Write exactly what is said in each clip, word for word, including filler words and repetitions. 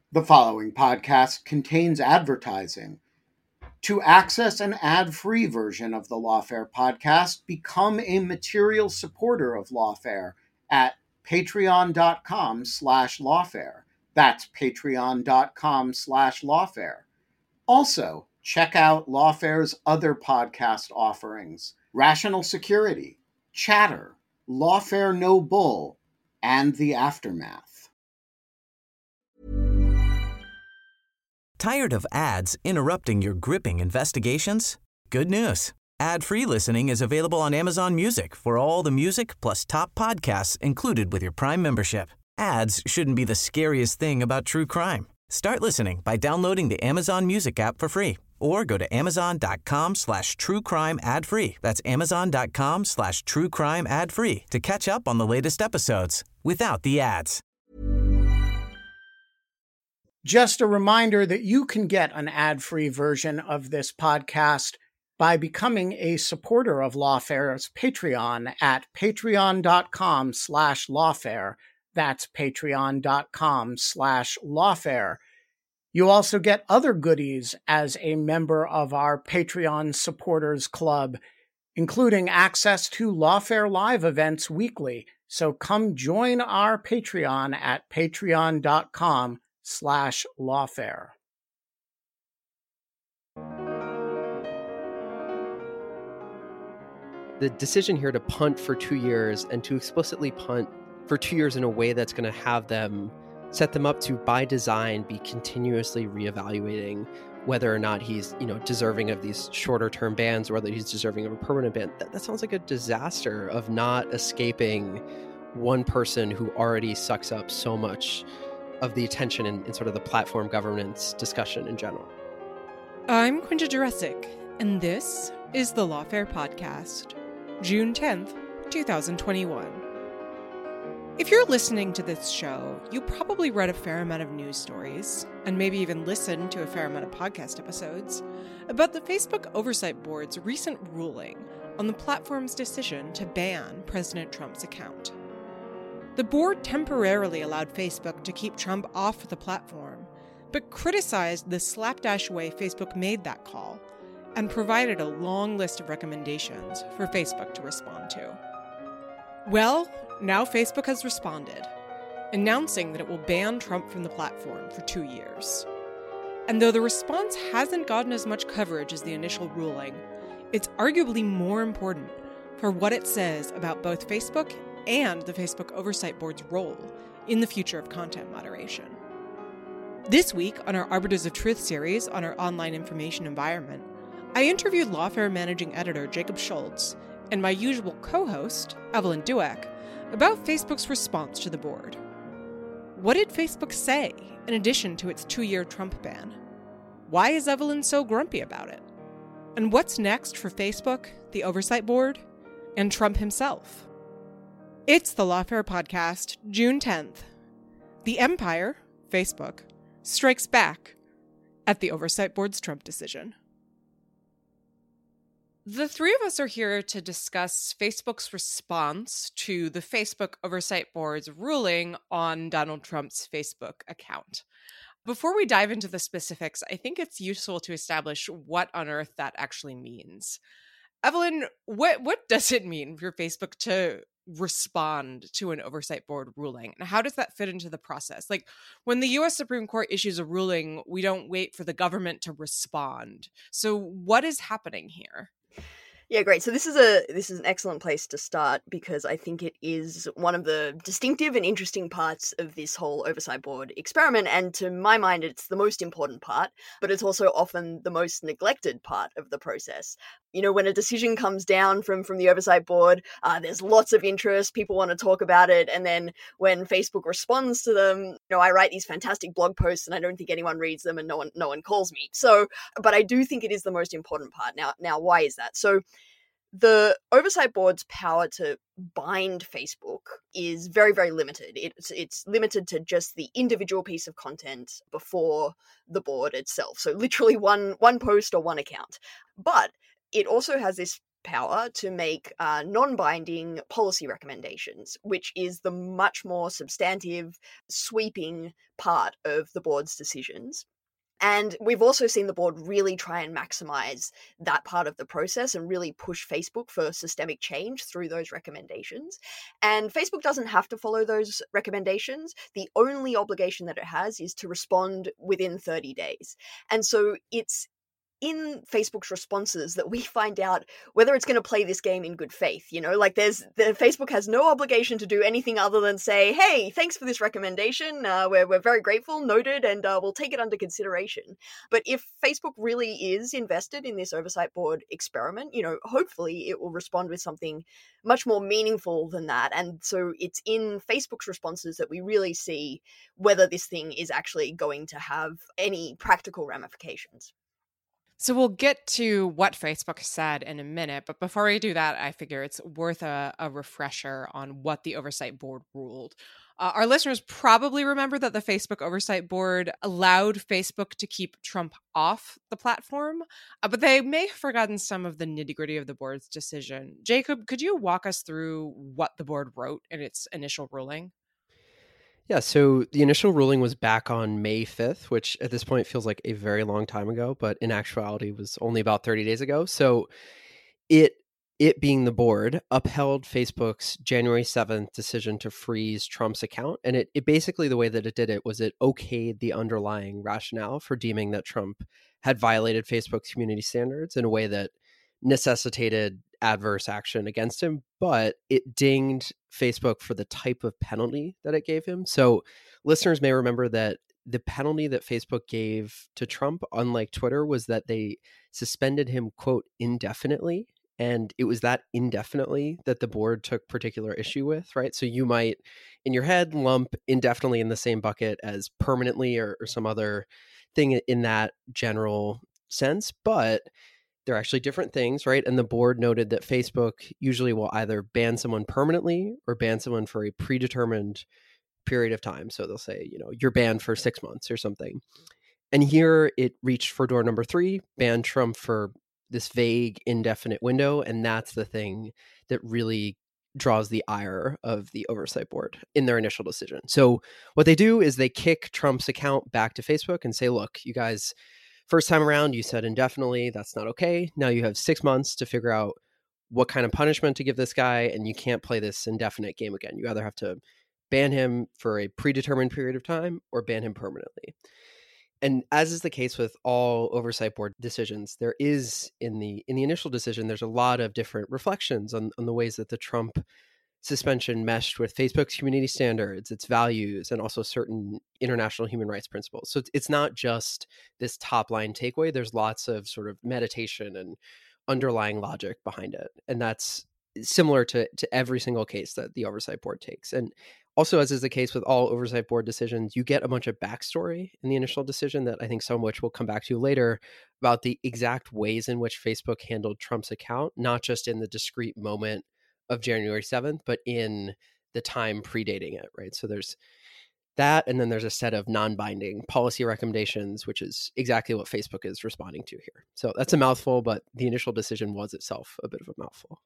The following podcast contains advertising. To access an ad-free version of the Lawfare podcast, become a material supporter of Lawfare at patreon.com slash lawfare. That's patreon.com slash lawfare. Also, check out Lawfare's other podcast offerings: Rational Security, Chatter, Lawfare No Bull, and The Aftermath. Tired of ads interrupting your gripping investigations? Good news. Ad-free listening is available on Amazon Music for all the music plus top podcasts included with your Prime membership. Ads shouldn't be the scariest thing about true crime. Start listening by downloading the Amazon Music app for free or go to amazon.com slash true crime ad free. That's amazon.com slash true crime ad free to catch up on the latest episodes without the ads. Just a reminder that you can get an ad-free version of this podcast by becoming a supporter of Lawfare's Patreon at patreon.com slash lawfare. That's patreon.com slash lawfare. You also get other goodies as a member of our Patreon supporters club, including access to Lawfare Live events weekly. So come join our Patreon at patreon.com slash lawfare. The decision here to punt for two years and to explicitly punt for two years in a way that's going to have them set them up to, by design, be continuously reevaluating whether or not he's, you know, deserving of these shorter term bans or whether he's deserving of a permanent ban. That, that sounds like a disaster of not escaping one person who already sucks up so much of the attention in, in sort of the platform governance discussion in general. I'm Quinta Jurecic, and this is the Lawfare Podcast, June tenth, twenty twenty-one. If you're listening to this show, you probably read a fair amount of news stories, and maybe even listened to a fair amount of podcast episodes, about the Facebook Oversight Board's recent ruling on the platform's decision to ban President Trump's account. The board temporarily allowed Facebook to keep Trump off the platform, but criticized the slapdash way Facebook made that call, and provided a long list of recommendations for Facebook to respond to. Well, now Facebook has responded, announcing that it will ban Trump from the platform for two years. And though the response hasn't gotten as much coverage as the initial ruling, it's arguably more important for what it says about both Facebook and the Facebook Oversight Board's role in the future of content moderation. This week, on our Arbiters of Truth series on our online information environment, I interviewed Lawfare Managing Editor Jacob Schultz and my usual co-host, Evelyn Dueck, about Facebook's response to the board. What did Facebook say in addition to its two-year Trump ban? Why is Evelyn so grumpy about it? And what's next for Facebook, the Oversight Board, and Trump himself? It's the Lawfare Podcast, June tenth. The Empire, Facebook, strikes back at the Oversight Board's Trump decision. The three of us are here to discuss Facebook's response to the Facebook Oversight Board's ruling on Donald Trump's Facebook account. Before we dive into the specifics, I think it's useful to establish what on earth that actually means. Evelyn, what what does it mean for Facebook to respond to an oversight board ruling? And how does that fit into the process? Like, when the U S Supreme Court issues a ruling, we don't wait for the government to respond. So what is happening here? Yeah, great. So this is a this is an excellent place to start because I think it is one of the distinctive and interesting parts of this whole oversight board experiment. And to my mind, it's the most important part, but it's also often the most neglected part of the process. You know, when a decision comes down from, from the oversight board, uh, there's lots of interest. People want to talk about it. And then when Facebook responds to them, you know, I write these fantastic blog posts and I don't think anyone reads them and no one no one calls me. So, but I do think it is the most important part. Now, now, why is that? So the oversight board's power to bind Facebook is very, very limited. It's it's limited to just the individual piece of content before the board itself. So literally one one post or one account. But it also has this power to make uh, non-binding policy recommendations, which is the much more substantive, sweeping part of the board's decisions. And we've also seen the board really try and maximize that part of the process and really push Facebook for systemic change through those recommendations. And Facebook doesn't have to follow those recommendations. The only obligation that it has is to respond within thirty days. And so it's in Facebook's responses that we find out whether it's going to play this game in good faith. You know, like there's the Facebook has no obligation to do anything other than say, hey, thanks for this recommendation. Uh, we're, we're very grateful, noted, and uh, we'll take it under consideration. But if Facebook really is invested in this oversight board experiment, you know, hopefully it will respond with something much more meaningful than that. And so it's in Facebook's responses that we really see whether this thing is actually going to have any practical ramifications. So we'll get to what Facebook said in a minute, but before we do that, I figure it's worth a, a refresher on what the Oversight Board ruled. Uh, our listeners probably remember that the Facebook Oversight Board allowed Facebook to keep Trump off the platform, uh, but they may have forgotten some of the nitty-gritty of the board's decision. Jacob, could you walk us through what the board wrote in its initial ruling? Yeah, so the initial ruling was back on May fifth, which at this point feels like a very long time ago, but in actuality was only about thirty days ago. So it it being the board upheld Facebook's January seventh decision to freeze Trump's account. And it, it basically, the way that it did it was it okayed the underlying rationale for deeming that Trump had violated Facebook's community standards in a way that necessitated adverse action against him, but it dinged Facebook for the type of penalty that it gave him. So listeners may remember that the penalty that Facebook gave to Trump, unlike Twitter, was that they suspended him, quote, indefinitely. And it was that indefinitely that the board took particular issue with, right? So you might, in your head, lump indefinitely in the same bucket as permanently or, or some other thing in that general sense, but they're actually different things, right? And the board noted that Facebook usually will either ban someone permanently or ban someone for a predetermined period of time. So they'll say, you know, you're banned for six months or something. And here it reached for door number three, banned Trump for this vague, indefinite window. And that's the thing that really draws the ire of the Oversight Board in their initial decision. So what they do is they kick Trump's account back to Facebook and say, look, you guys, first time around, you said indefinitely, that's not okay. Now you have six months to figure out what kind of punishment to give this guy, and you can't play this indefinite game again. You either have to ban him for a predetermined period of time or ban him permanently. And as is the case with all Oversight Board decisions, there is in the in the initial decision, there's a lot of different reflections on, on the ways that the Trump suspension meshed with Facebook's community standards, its values, and also certain international human rights principles. So it's, it's not just this top line takeaway. There's lots of sort of meditation and underlying logic behind it. And that's similar to, to every single case that the Oversight Board takes. And also, as is the case with all Oversight Board decisions, you get a bunch of backstory in the initial decision that I think some of which we'll come back to later about the exact ways in which Facebook handled Trump's account, not just in the discrete moment of January seventh, but in the time predating it, right? So there's that, and then there's a set of non-binding policy recommendations, which is exactly what Facebook is responding to here. So that's a mouthful, but the initial decision was itself a bit of a mouthful.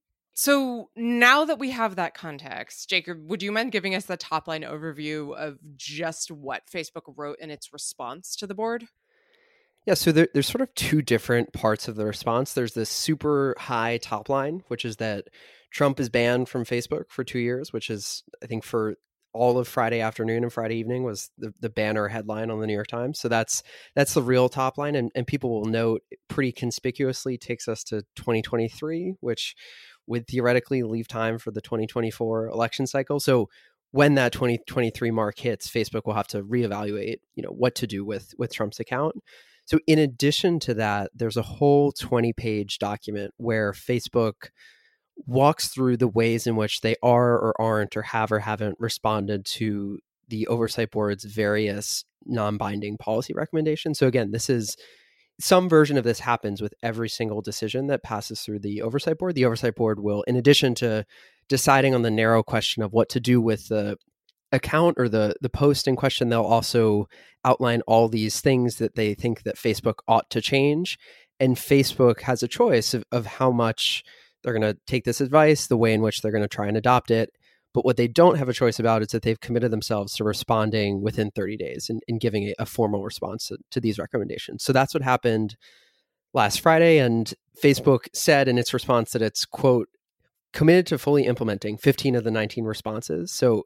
So now that we have that context, Jacob, would you mind giving us the top line overview of just what Facebook wrote in its response to the board? Yeah, so there, there's sort of two different parts of the response. There's this super high top line, which is that Trump is banned from Facebook for two years, which is, I think, for all of Friday afternoon and Friday evening was the, the banner headline on the New York Times. So that's that's the real top line. And, and people will note pretty conspicuously takes us to twenty twenty-three, which would theoretically leave time for the twenty twenty-four election cycle. So when that twenty twenty-three mark hits, Facebook will have to reevaluate, you know, what to do with, with Trump's account. So in addition to that, there's a whole twenty page document where Facebook walks through the ways in which they are or aren't or have or haven't responded to the Oversight Board's various non-binding policy recommendations. So again, this is some version of this happens with every single decision that passes through the Oversight Board. The Oversight Board will, in addition to deciding on the narrow question of what to do with the account or the, the post in question, they'll also outline all these things that they think that Facebook ought to change. And Facebook has a choice of, of how much they're going to take this advice, the way in which they're going to try and adopt it. But what they don't have a choice about is that they've committed themselves to responding within thirty days and, and giving a, a formal response to, to these recommendations. So that's what happened last Friday. And Facebook said in its response that it's, quote, committed to fully implementing fifteen of the nineteen responses. So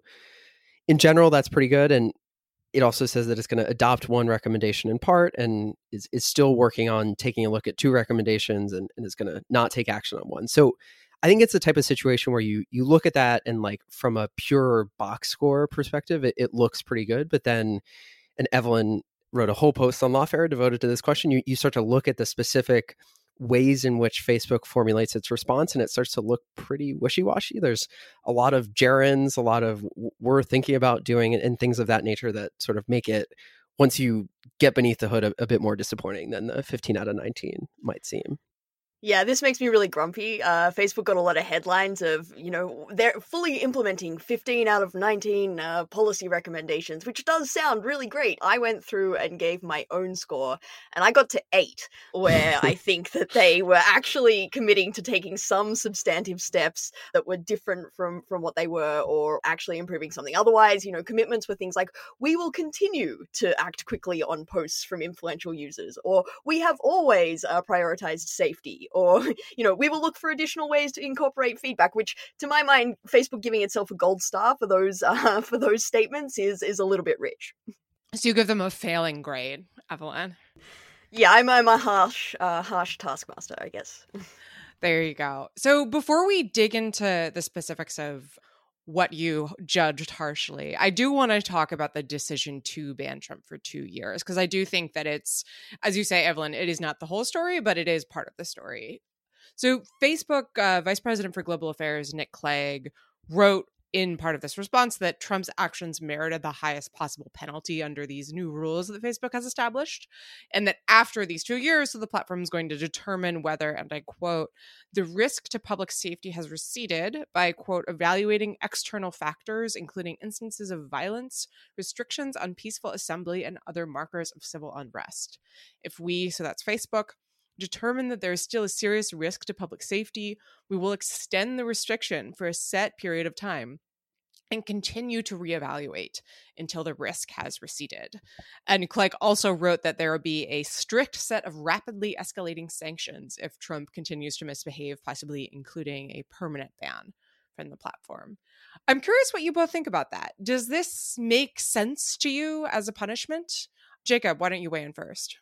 in general, that's pretty good. And it also says that it's going to adopt one recommendation in part and is, is still working on taking a look at two recommendations and, and is going to not take action on one. So I think it's the type of situation where you you look at that and like from a pure box score perspective, it, it looks pretty good. But then, and Evelyn wrote a whole post on Lawfare devoted to this question. You, you start to look at the specific ways in which Facebook formulates its response, and it starts to look pretty wishy-washy. There's a lot of gerunds, a lot of we're thinking about doing, and things of that nature that sort of make it, once you get beneath the hood, a, a bit more disappointing than the fifteen out of nineteen might seem. Yeah, this makes me really grumpy. Uh, Facebook got a lot of headlines of, you know, they're fully implementing fifteen out of nineteen uh, policy recommendations, which does sound really great. I went through and gave my own score, and I got to eight, where I think that they were actually committing to taking some substantive steps that were different from, from what they were, or actually improving something. Otherwise, you know, commitments were things like, we will continue to act quickly on posts from influential users, or we have always uh, prioritized safety, or, you know, we will look for additional ways to incorporate feedback, which to my mind, Facebook giving itself a gold star for those uh, for those statements is is a little bit rich. So you give them a failing grade, Evelyn. Yeah, I'm, I'm a harsh, uh, harsh taskmaster, I guess. There you go. So before we dig into the specifics of what you judged harshly, I do want to talk about the decision to ban Trump for two years, because I do think that it's, as you say, Evelyn, it is not the whole story, but it is part of the story. So Facebook uh, Vice President for Global Affairs, Nick Clegg, wrote in part of this response that Trump's actions merited the highest possible penalty under these new rules that Facebook has established, and that after these two years, so the platform is going to determine whether, and I quote, the risk to public safety has receded by, quote, evaluating external factors, including instances of violence, restrictions on peaceful assembly, and other markers of civil unrest. If we, so that's Facebook, determine that there is still a serious risk to public safety, we will extend the restriction for a set period of time and continue to reevaluate until the risk has receded. And Clegg also wrote that there will be a strict set of rapidly escalating sanctions if Trump continues to misbehave, possibly including a permanent ban from the platform. I'm curious what you both think about that. Does this make sense to you as a punishment? Jacob, why don't you weigh in first?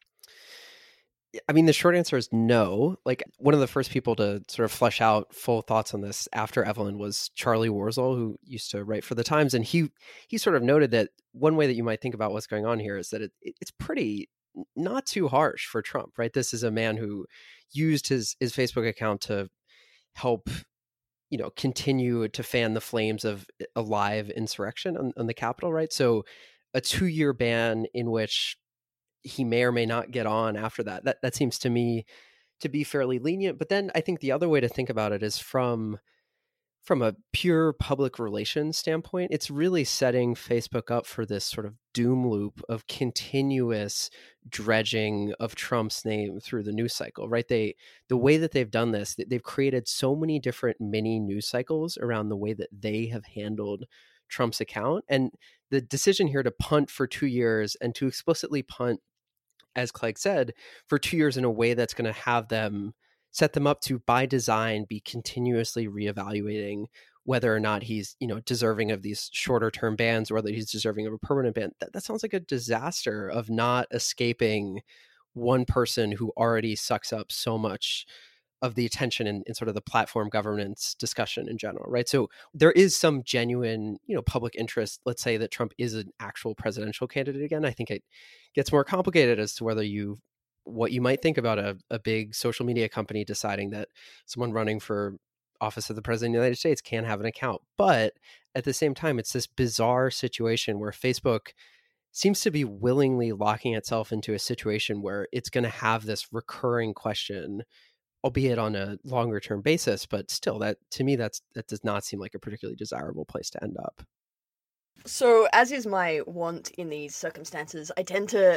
I mean, the short answer is no. Like, one of the first people to sort of flesh out full thoughts on this after Evelyn was Charlie Warzel, who used to write for The Times. And he he sort of noted that one way that you might think about what's going on here is that it, it's pretty not too harsh for Trump, right? This is a man who used his, his Facebook account to help, you know, continue to fan the flames of a live insurrection on, on the Capitol, right? So a two-year ban in which he may or may not get on after that. That that seems to me to be fairly lenient. But then I think the other way to think about it is from from a pure public relations standpoint, it's really setting Facebook up for this sort of doom loop of continuous dredging of Trump's name through the news cycle, right? They the way that they've done this, they've created so many different mini news cycles around the way that they have handled Trump's account. And the decision here to punt for two years and to explicitly punt, as Clegg said, for two years in a way that's going to have them set them up to, by design, be continuously reevaluating whether or not he's, you know, deserving of these shorter term bans or whether he's deserving of a permanent ban. That, that sounds like a disaster of not escaping one person who already sucks up so much of the attention in, in sort of the platform governance discussion in general, right? So there is some genuine, you know, public interest. Let's say that Trump is an actual presidential candidate again. I think it gets more complicated as to whether you, what you might think about a, a big social media company deciding that someone running for office of the president of the United States can have an account. But at the same time, it's this bizarre situation where Facebook seems to be willingly locking itself into a situation where it's going to have this recurring question, albeit on a longer term basis, but still, that to me, that's that does not seem like a particularly desirable place to end up. So, as is my wont in these circumstances, I tend to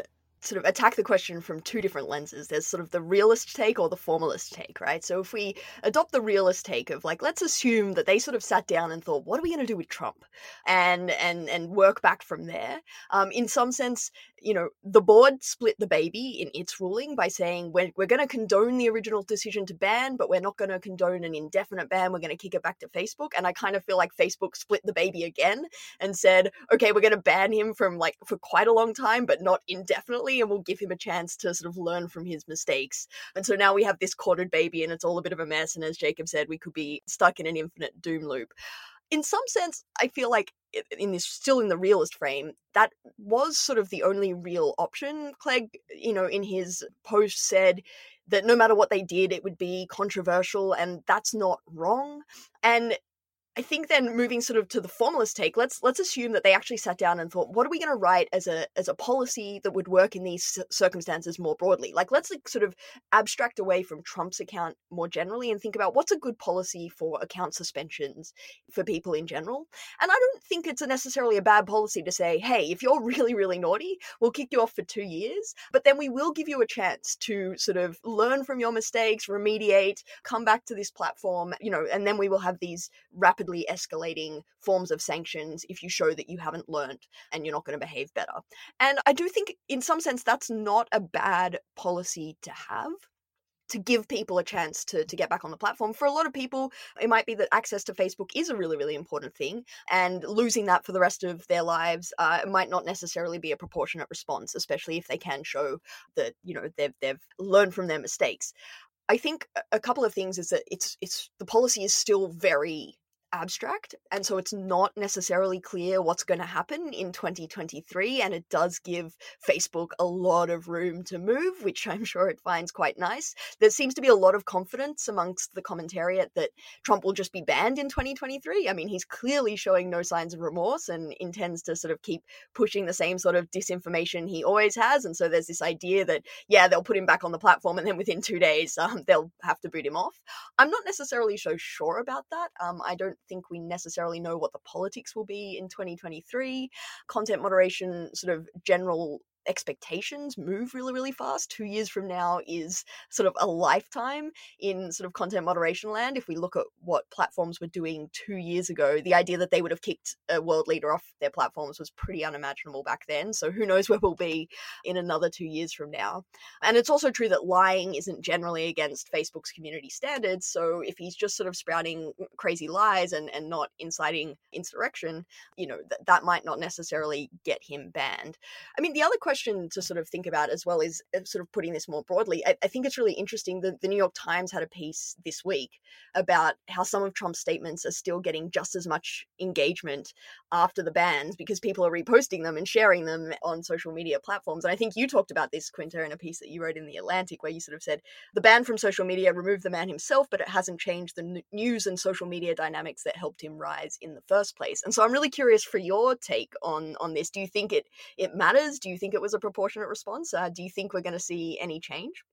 sort of attack the question from two different lenses. There's sort of the realist take or the formalist take, right? So if we adopt the realist take of like, let's assume that they sort of sat down and thought, what are we going to do with Trump? And and and work back from there. Um, in some sense, you know, the board split the baby in its ruling by saying we're, we're going to condone the original decision to ban, but we're not going to condone an indefinite ban. We're going to kick it back to Facebook. And I kind of feel like Facebook split the baby again and said, okay, we're going to ban him from like for quite a long time, but not indefinitely. And we'll give him a chance to sort of learn from his mistakes. And so now we have this corded baby and it's all a bit of a mess. And as Jacob said, we could be stuck in an infinite doom loop. In some sense, I feel like in this, still in the realist frame, that was sort of the only real option. Clegg, you know, in his post said that no matter what they did, it would be controversial, and that's not wrong. And I think then moving sort of to the formalist take, let's let's assume that they actually sat down and thought, what are we going to write as a as a policy that would work in these circumstances more broadly? Like, let's like, sort of abstract away from Trump's account more generally and think about what's a good policy for account suspensions for people in general. And I don't think it's a necessarily a bad policy to say, hey, if you're really, really naughty, we'll kick you off for two years, but then we will give you a chance to sort of learn from your mistakes, remediate, come back to this platform, you know, and then we will have these rapid escalating forms of sanctions if you show that you haven't learned and you're not going to behave better. And I do think in some sense that's not a bad policy to have, to give people a chance to, to get back on the platform. For a lot of people, it might be that access to Facebook is a really, really important thing, and losing that for the rest of their lives uh, might not necessarily be a proportionate response, especially if they can show that, you know, they've, they've learned from their mistakes. I think a couple of things is that it's it's the policy is still very abstract, and so it's not necessarily clear what's going to happen in twenty twenty-three, and it does give Facebook a lot of room to move, which I'm sure it finds quite nice. There seems to be a lot of confidence amongst the commentariat that Trump will just be banned in twenty twenty-three. I mean, he's clearly showing no signs of remorse and intends to sort of keep pushing the same sort of disinformation he always has, and so there's this idea that, yeah, they'll put him back on the platform and then within two days um, they'll have to boot him off. I'm not necessarily so sure about that. Um, I don't think we necessarily know what the politics will be in twenty twenty-three. Content moderation sort of general expectations move really, really fast. Two years from now is sort of a lifetime in sort of content moderation land. If we look at what platforms were doing two years ago, the idea that they would have kicked a world leader off their platforms was pretty unimaginable back then. So who knows where we'll be in another two years from now. And it's also true that lying isn't generally against Facebook's community standards. So if he's just sort of sprouting crazy lies and, and not inciting insurrection, you know, th- that might not necessarily get him banned. I mean, the other question question to sort of think about as well is sort of putting this more broadly. I, I think it's really interesting that the New York Times had a piece this week about how some of Trump's statements are still getting just as much engagement after the bans because people are reposting them and sharing them on social media platforms. And I think you talked about this, Quinta, in a piece that you wrote in The Atlantic, where you sort of said the ban from social media removed the man himself, but it hasn't changed the n- news and social media dynamics that helped him rise in the first place. And so I'm really curious for your take on, on this. Do you think it, it matters? Do you think it was a proportionate response? Uh, do you think we're going to see any change?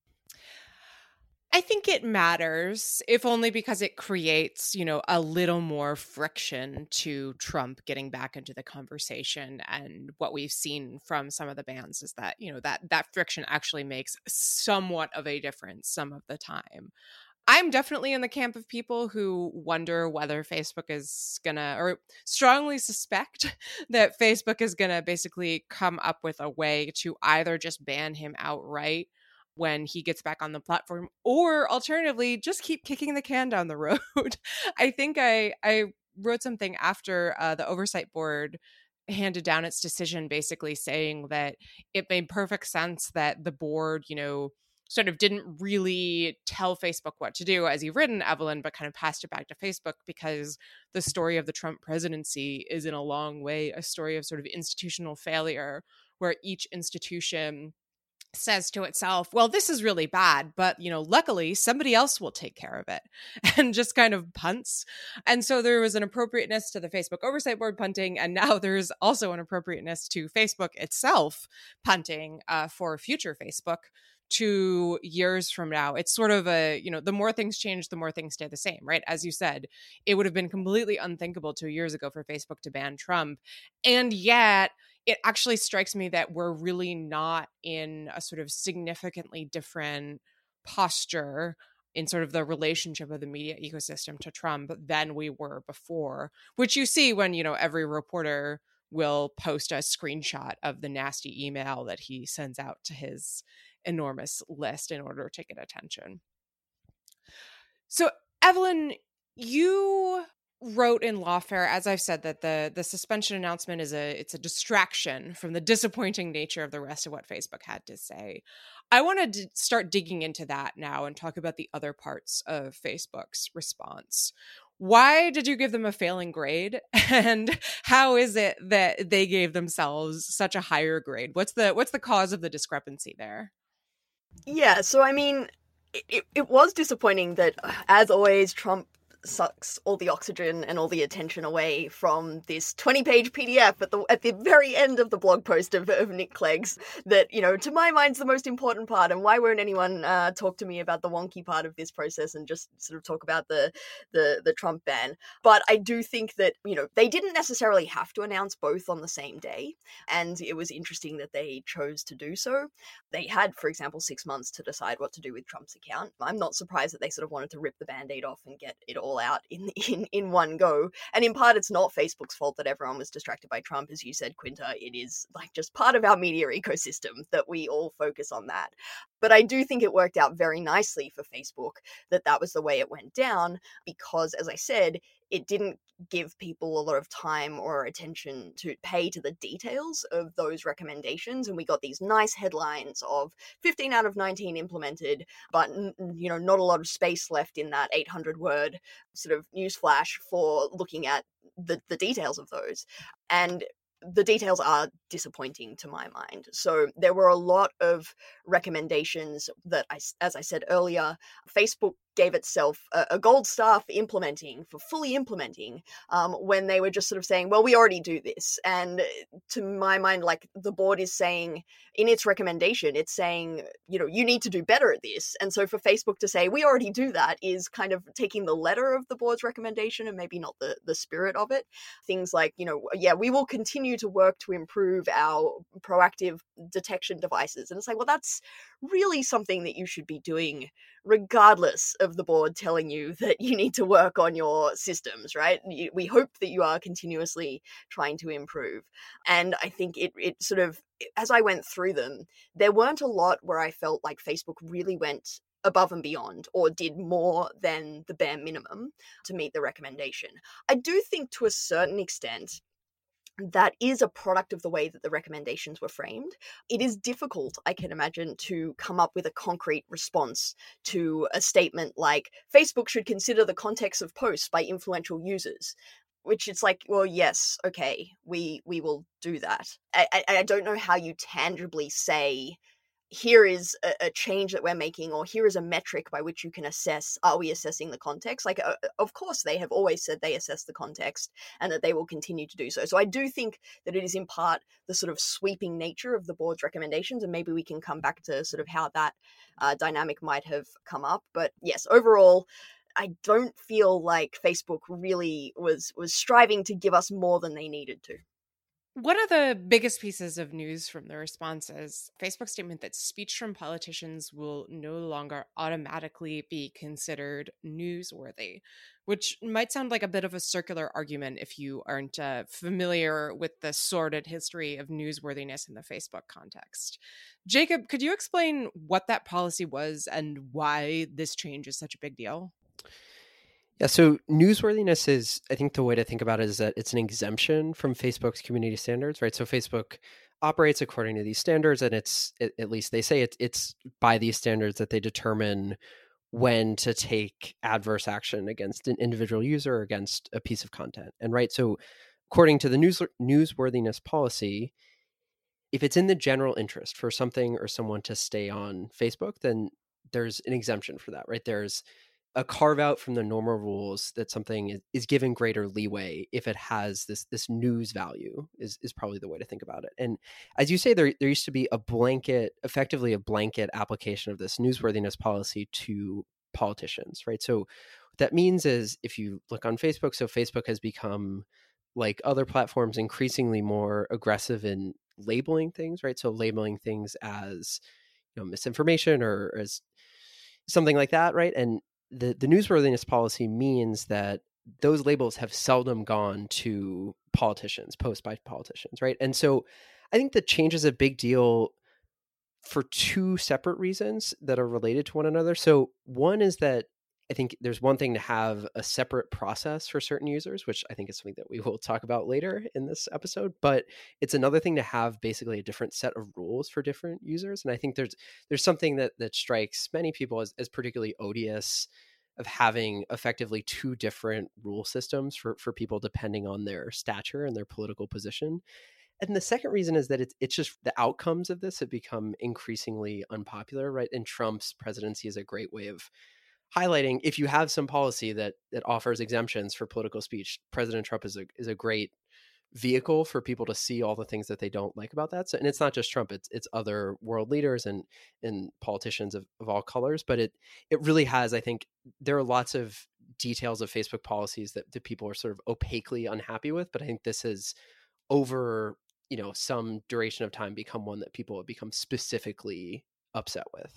I think it matters, if only because it creates, you know, a little more friction to Trump getting back into the conversation. And what we've seen from some of the bans is that, you know, that that friction actually makes somewhat of a difference some of the time. I'm definitely in the camp of people who wonder whether Facebook is gonna, or strongly suspect that Facebook is gonna basically come up with a way to either just ban him outright when he gets back on the platform, or alternatively, just keep kicking the can down the road. I think I I wrote something after uh, the Oversight Board handed down its decision, basically saying that it made perfect sense that the board, you know, sort of didn't really tell Facebook what to do, as you've written, Evelyn, but kind of passed it back to Facebook because the story of the Trump presidency is in a long way a story of sort of institutional failure, where each institution says to itself, well, this is really bad, but, you know, luckily somebody else will take care of it, and just kind of punts. And so there was an appropriateness to the Facebook Oversight Board punting, and now there's also an appropriateness to Facebook itself punting uh, for future Facebook two years from now. It's sort of a, you know, the more things change, the more things stay the same, right? As you said, it would have been completely unthinkable two years ago for Facebook to ban Trump. And yet, it actually strikes me that we're really not in a sort of significantly different posture in sort of the relationship of the media ecosystem to Trump than we were before, which you see when, you know, every reporter will post a screenshot of the nasty email that he sends out to his enormous list in order to get attention. So, Evelyn, you wrote in Lawfare, as I've said, that the the suspension announcement is a it's a distraction from the disappointing nature of the rest of what Facebook had to say. I want to d- start digging into that now and talk about the other parts of Facebook's response. Why did you give them a failing grade? And how is it that they gave themselves such a higher grade? What's the what's the cause of the discrepancy there? Yeah, so I mean, it, it was disappointing that, as always, Trump sucks all the oxygen and all the attention away from this twenty-page P D F at the at the very end of the blog post of, of Nick Clegg's that, you know, to my mind is the most important part. And why won't anyone uh, talk to me about the wonky part of this process and just sort of talk about the, the, the Trump ban? But I do think that, you know, they didn't necessarily have to announce both on the same day. And it was interesting that they chose to do so. They had, for example, six months to decide what to do with Trump's account. I'm not surprised that they sort of wanted to rip the Band-Aid off and get it all out in, in in one go. And in part, it's not Facebook's fault that everyone was distracted by Trump. As you said, Quinta, it is like just part of our media ecosystem that we all focus on that. But I do think it worked out very nicely for Facebook that that was the way it went down, because, as I said, it didn't give people a lot of time or attention to pay to the details of those recommendations. And we got these nice headlines of fifteen out of nineteen implemented, but, you know, not a lot of space left in that eight hundred word sort of news flash for looking at the, the details of those. And the details are disappointing to my mind. So there were a lot of recommendations that, I, as I said earlier, Facebook gave itself a, a gold star for implementing, for fully implementing, um, when they were just sort of saying, well, we already do this. And to my mind, like, the board is saying in its recommendation, it's saying, you know, you need to do better at this. And so for Facebook to say, we already do that, is kind of taking the letter of the board's recommendation and maybe not the, the spirit of it. Things like, you know, yeah, we will continue to work to improve our proactive detection devices. And it's like, well, that's really something that you should be doing regardless of the board telling you that you need to work on your systems, right? We hope that you are continuously trying to improve. And I think it it sort of, as I went through them, there weren't a lot where I felt like Facebook really went above and beyond or did more than the bare minimum to meet the recommendation. I do think to a certain extent that is a product of the way that the recommendations were framed. It is difficult, I can imagine, to come up with a concrete response to a statement like, Facebook should consider the context of posts by influential users. Which it's like, well, yes, okay, we we will do that. I, I, I don't know how you tangibly say, here is a, a change that we're making, or here is a metric by which you can assess, are we assessing the context? Like, uh, of course, they have always said they assess the context and that they will continue to do so. So I do think that it is in part the sort of sweeping nature of the board's recommendations, and maybe we can come back to sort of how that uh, dynamic might have come up. But yes, overall, I don't feel like Facebook really was was striving to give us more than they needed to. One of the biggest pieces of news from the response is Facebook's statement that speech from politicians will no longer automatically be considered newsworthy, which might sound like a bit of a circular argument if you aren't uh, familiar with the sordid history of newsworthiness in the Facebook context. Jacob, could you explain what that policy was and why this change is such a big deal? Yeah, so newsworthiness is, I think the way to think about it is that it's an exemption from Facebook's community standards, right? So Facebook operates according to these standards, and it's, at least they say it's, it's by these standards that they determine when to take adverse action against an individual user or against a piece of content. And right, so according to the news, newsworthiness policy, if it's in the general interest for something or someone to stay on Facebook, then there's an exemption for that, right? There's a carve out from the normal rules that something is, is given greater leeway if it has this this news value is, is probably the way to think about it. And as you say, there there used to be a blanket, effectively a blanket application of this newsworthiness policy to politicians, right? So what that means is if you look on Facebook, so Facebook has become like other platforms, increasingly more aggressive in labeling things, right? So labeling things as, you know, misinformation or as something like that, right? And the, the newsworthiness policy means that those labels have seldom gone to politicians, posts by politicians, right? And so I think the change is a big deal for two separate reasons that are related to one another. So one is that I think there's one thing to have a separate process for certain users, which I think is something that we will talk about later in this episode, but it's another thing to have basically a different set of rules for different users. And I think there's there's something that that strikes many people as, as particularly odious of having effectively two different rule systems for, for people depending on their stature and their political position. And the second reason is that it's it's just the outcomes of this have become increasingly unpopular, right? And Trump's presidency is a great way of highlighting, if you have some policy that that offers exemptions for political speech, President Trump is a is a great vehicle for people to see all the things that they don't like about that. So, and it's not just Trump, it's it's other world leaders and and politicians of, of all colors. But it it really has, I think, there are lots of details of Facebook policies that, that people are sort of opaquely unhappy with. But I think this has, over, you know, some duration of time, become one that people have become specifically upset with.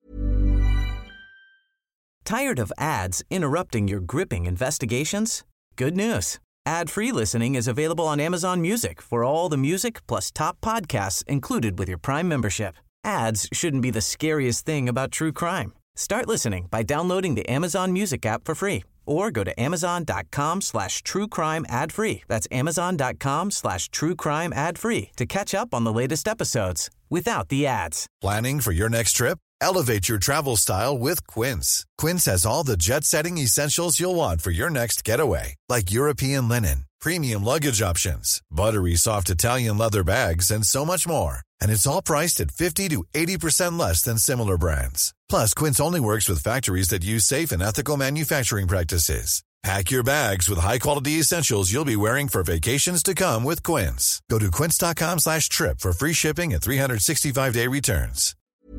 Tired of ads interrupting your gripping investigations? Good news. Ad-free listening is available on Amazon Music for all the music plus top podcasts included with your Prime membership. Ads shouldn't be the scariest thing about true crime. Start listening by downloading the Amazon Music app for free or go to amazon.com slash true crime ad free. That's amazon.com slash true crime ad free to catch up on the latest episodes without the ads. Planning for your next trip? Elevate your travel style with Quince. Quince has all the jet-setting essentials you'll want for your next getaway, like European linen, premium luggage options, buttery soft Italian leather bags, and so much more. And it's all priced at fifty to eighty percent less than similar brands. Plus, Quince only works with factories that use safe and ethical manufacturing practices. Pack your bags with high-quality essentials you'll be wearing for vacations to come with Quince. Go to quince.com slash trip for free shipping and three sixty-five day returns.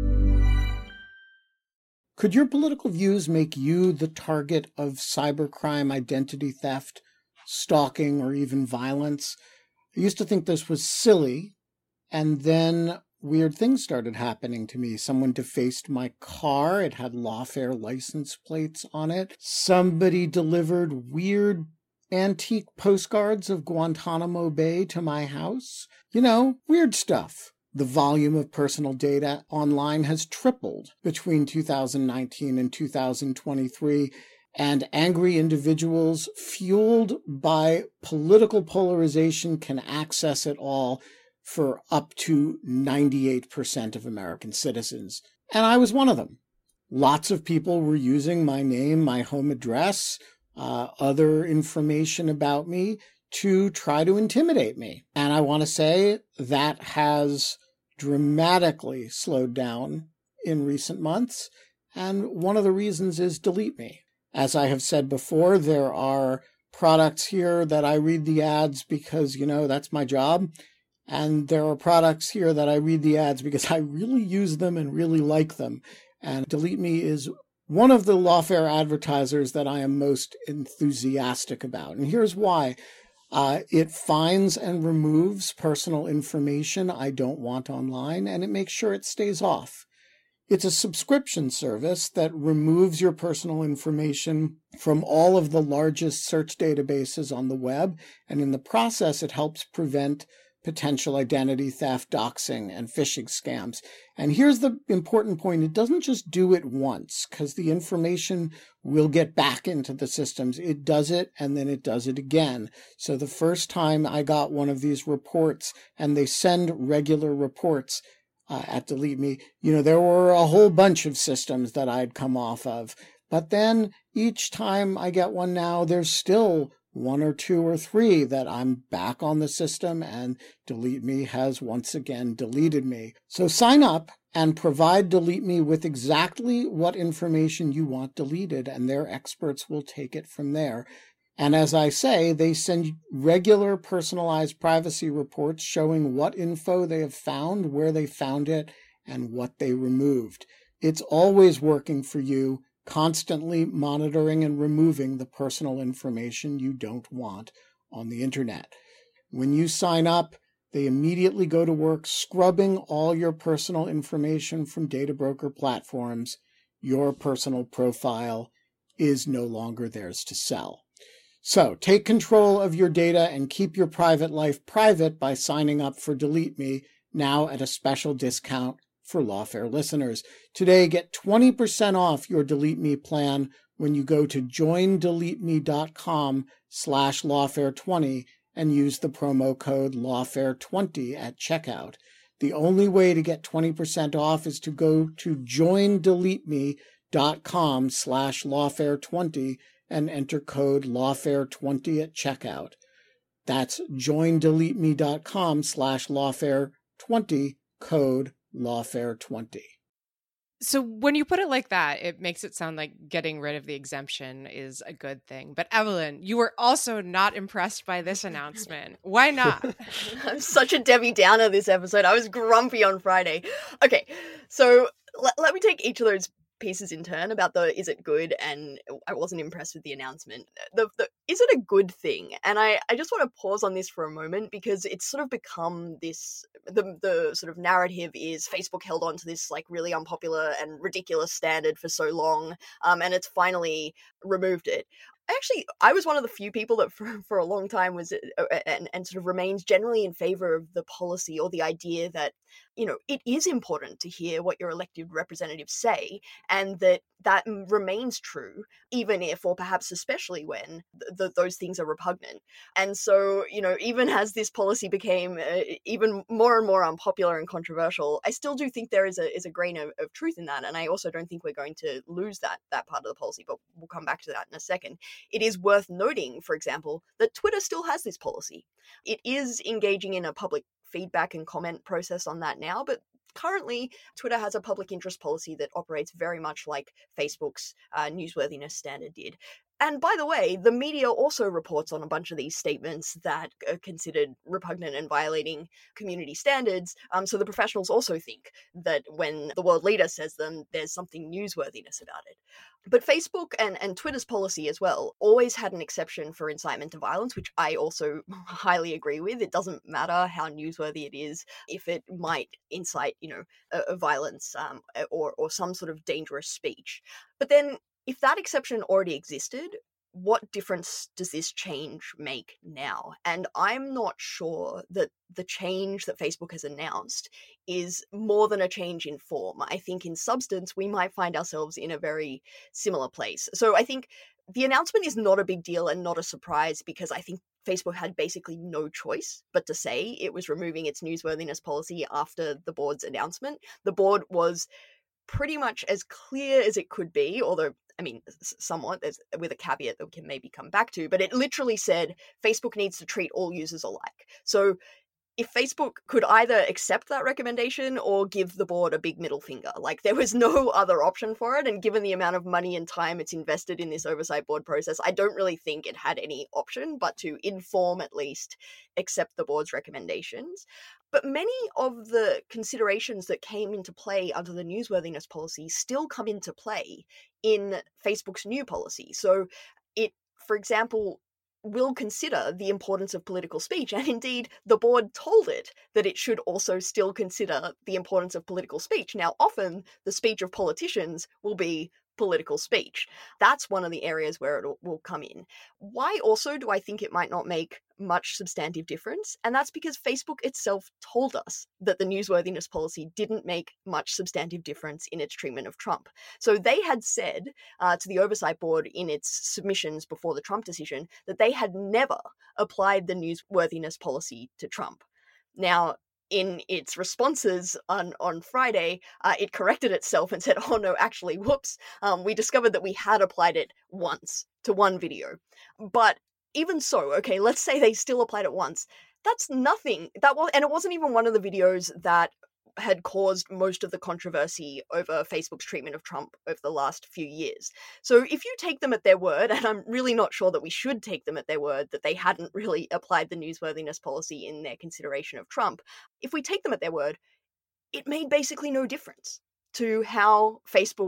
Could your political views make you the target of cybercrime, identity theft, stalking, or even violence? I used to think this was silly, and then weird things started happening to me. Someone defaced my car. It had Lawfare license plates on it. Somebody delivered weird antique postcards of Guantanamo Bay to my house. You know, weird stuff. The volume of personal data online has tripled between two thousand nineteen and two thousand twenty-three, and angry individuals fueled by political polarization can access it all for up to ninety-eight percent of American citizens. And I was one of them. Lots of people were using my name, my home address, uh, other information about me to try to intimidate me. And I want to say that has dramatically slowed down in recent months. And one of the reasons is Delete Me. As I have said before, there are products here that I read the ads because, you know, that's my job. And there are products here that I read the ads because I really use them and really like them. And Delete Me is one of the Lawfare advertisers that I am most enthusiastic about. And here's why. Uh, it finds and removes personal information I don't want online, and it makes sure it stays off. It's a subscription service that removes your personal information from all of the largest search databases on the web, and in the process, it helps prevent potential identity theft, doxing, and phishing scams. And here's the important point. It doesn't just do it once, because the information will get back into the systems. It does it, and then it does it again. So the first time I got one of these reports, and they send regular reports uh, at Delete Me, you know, there were a whole bunch of systems that I'd come off of. But then each time I get one now, there's still one or two or three that I'm back on the system, and Delete Me has once again deleted me. So sign up and provide Delete Me with exactly what information you want deleted, and their experts will take it from there. And as I say, they send regular personalized privacy reports showing what info they have found, where they found it, and what they removed. It's always working for you, constantly monitoring and removing the personal information you don't want on the internet. When you sign up, they immediately go to work scrubbing all your personal information from data broker platforms. Your personal profile is no longer theirs to sell. So take control of your data and keep your private life private by signing up for Delete Me, now at a special discount for Lawfare listeners. Today, get twenty percent off your Delete Me plan when you go to joindeleteme.com slash lawfare20 and use the promo code lawfare twenty at checkout. The only way to get twenty percent off is to go to joindeleteme.com slash lawfare20 and enter code lawfare twenty at checkout. That's joindeleteme.com slash lawfare20, code lawfare twenty. So when you put it like that, it makes it sound like getting rid of the exemption is a good thing. But Evelyn, you were also not impressed by this announcement. Why not? I'm such a Debbie Downer this episode. I was grumpy on Friday. Okay, so let, let me take each of those pieces in turn about the is it good and I wasn't impressed with the announcement. The, the is it a good thing? And I, I just want to pause on this for a moment because it's sort of become this, the the sort of narrative is Facebook held on to this like really unpopular and ridiculous standard for so long, um, and it's finally removed it. Actually, I was one of the few people that for, for a long time was uh, and, and sort of remains generally in favor of the policy or the idea that, you know, it is important to hear what your elected representatives say and that that remains true, even if, or perhaps especially when, th- th- those things are repugnant. And so, you know, even as this policy became uh, even more and more unpopular and controversial, I still do think there is a is a grain of, of truth in that. And I also don't think we're going to lose that that part of the policy, but we'll come back to that in a second. It is worth noting, for example, that Twitter still has this policy. It is engaging in a public feedback and comment process on that now, but currently, Twitter has a public interest policy that operates very much like Facebook's uh, newsworthiness standard did. And by the way, the media also reports on a bunch of these statements that are considered repugnant and violating community standards. Um, so the professionals also think that when the world leader says them, there's something newsworthiness about it. But Facebook and, and Twitter's policy as well always had an exception for incitement to violence, which I also highly agree with. It doesn't matter how newsworthy it is if it might incite, you know, a, a violence um, or or some sort of dangerous speech. But then if that exception already existed, what difference does this change make now? And I'm not sure that the change that Facebook has announced is more than a change in form. I think in substance, we might find ourselves in a very similar place. So I think the announcement is not a big deal and not a surprise because I think Facebook had basically no choice but to say it was removing its newsworthiness policy after the board's announcement. The board was pretty much as clear as it could be, although, I mean, somewhat, with a caveat that we can maybe come back to, but it literally said Facebook needs to treat all users alike. So if Facebook could either accept that recommendation or give the board a big middle finger, like there was no other option for it. And given the amount of money and time it's invested in this oversight board process, I don't really think it had any option but to inform at least accept the board's recommendations. But many of the considerations that came into play under the newsworthiness policy still come into play in Facebook's new policy. So it, for example, will consider the importance of political speech. And indeed, the board told it that it should also still consider the importance of political speech. Now, often the speech of politicians will be political speech. That's one of the areas where it will come in. Why also do I think it might not make much substantive difference? And that's because Facebook itself told us that the newsworthiness policy didn't make much substantive difference in its treatment of Trump. So they had said uh, to the Oversight Board in its submissions before the Trump decision that they had never applied the newsworthiness policy to Trump. Now, in its responses on, on Friday, uh, it corrected itself and said, oh no, actually, whoops, um, we discovered that we had applied it once to one video. But even so, okay, let's say they still applied it once. That's nothing. That was, and it wasn't even one of the videos that had caused most of the controversy over Facebook's treatment of Trump over the last few years. So if you take them at their word, and I'm really not sure that we should take them at their word that they hadn't really applied the newsworthiness policy in their consideration of Trump, if we take them at their word, it made basically no difference to how Facebook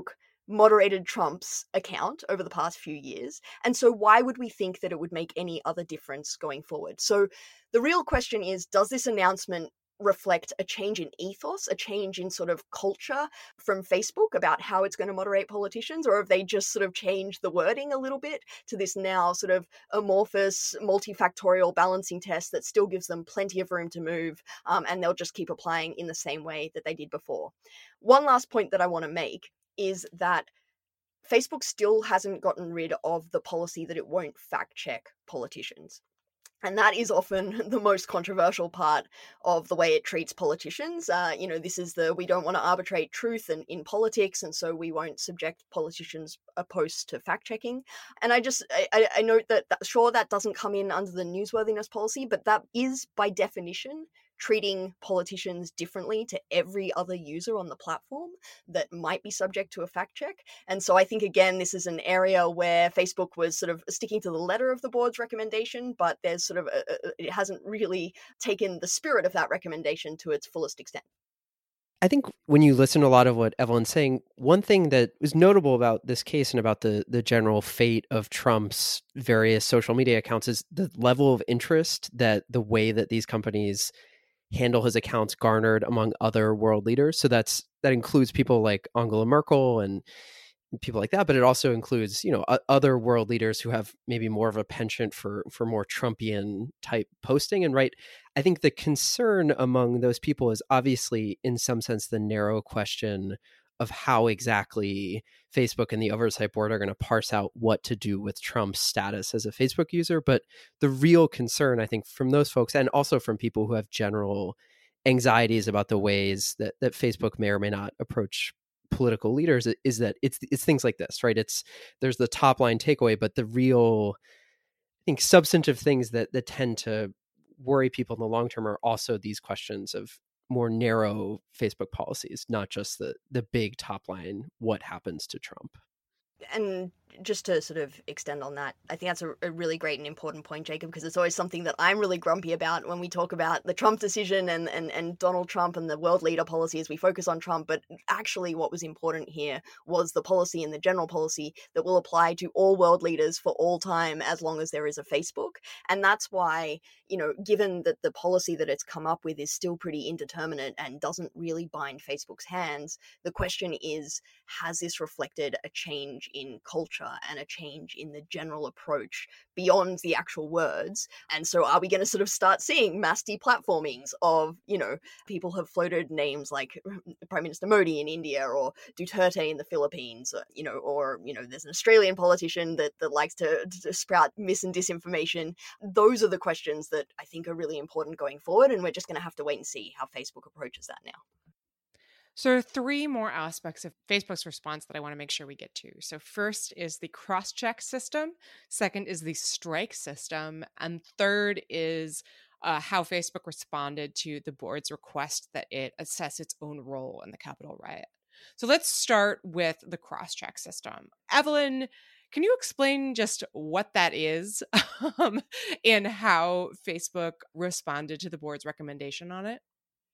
moderated Trump's account over the past few years. And so why would we think that it would make any other difference going forward? So the real question is, does this announcement reflect a change in ethos, a change in sort of culture from Facebook about how it's going to moderate politicians, or have they just sort of changed the wording a little bit to this now sort of amorphous, multifactorial balancing test that still gives them plenty of room to move, um, and they'll just keep applying in the same way that they did before? One last point that I want to make is that Facebook still hasn't gotten rid of the policy that it won't fact check politicians. And that is often the most controversial part of the way it treats politicians. Uh, you know, this is the, we don't want to arbitrate truth in, in politics, and so we won't subject politicians' posts to fact-checking. And I just, I, I note that, that, sure, that doesn't come in under the newsworthiness policy, but that is, by definition, treating politicians differently to every other user on the platform that might be subject to a fact check. And so I think, again, this is an area where Facebook was sort of sticking to the letter of the board's recommendation, but there's sort of, a, a, it hasn't really taken the spirit of that recommendation to its fullest extent. I think when you listen to a lot of what Evelyn's saying, one thing that was notable about this case and about the the general fate of Trump's various social media accounts is the level of interest that the way that these companies handle his accounts garnered among other world leaders. So that's that includes people like Angela Merkel and people like that, but it also includes, you know, other world leaders who have maybe more of a penchant for for more Trumpian type posting. And right, I think the concern among those people is obviously, in some sense, the narrow question of how exactly Facebook and the oversight board are going to parse out what to do with Trump's status as a Facebook user. But the real concern, I think, from those folks, and also from people who have general anxieties about the ways that, that Facebook may or may not approach political leaders, is that it's it's things like this, right? It's there's the top line takeaway, but the real, I think, substantive things that that tend to worry people in the long term are also these questions of more narrow Facebook policies, not just the the big top line, what happens to Trump. And just to sort of extend on that, I think that's a, a really great and important point, Jacob, because it's always something that I'm really grumpy about when we talk about the Trump decision and, and, and Donald Trump and the world leader policies. We focus on Trump, but actually what was important here was the policy and the general policy that will apply to all world leaders for all time as long as there is a Facebook. And that's why, you know, given that the policy that it's come up with is still pretty indeterminate and doesn't really bind Facebook's hands, the question is, has this reflected a change in culture and a change in the general approach beyond the actual words? And so are we going to sort of start seeing mass deplatformings of, you know, people have floated names like Prime Minister Modi in India or Duterte in the Philippines, or, you know, or, you know, there's an Australian politician that, that likes to, to sprout mis and disinformation. Those are the questions that I think are really important going forward. And we're just going to have to wait and see how Facebook approaches that now. So there are three more aspects of Facebook's response that I want to make sure we get to. So first is the cross-check system. Second is the strike system. And third is uh, how Facebook responded to the board's request that it assess its own role in the Capitol riot. So let's start with the cross-check system. Evelyn, can you explain just what that is um, and how Facebook responded to the board's recommendation on it?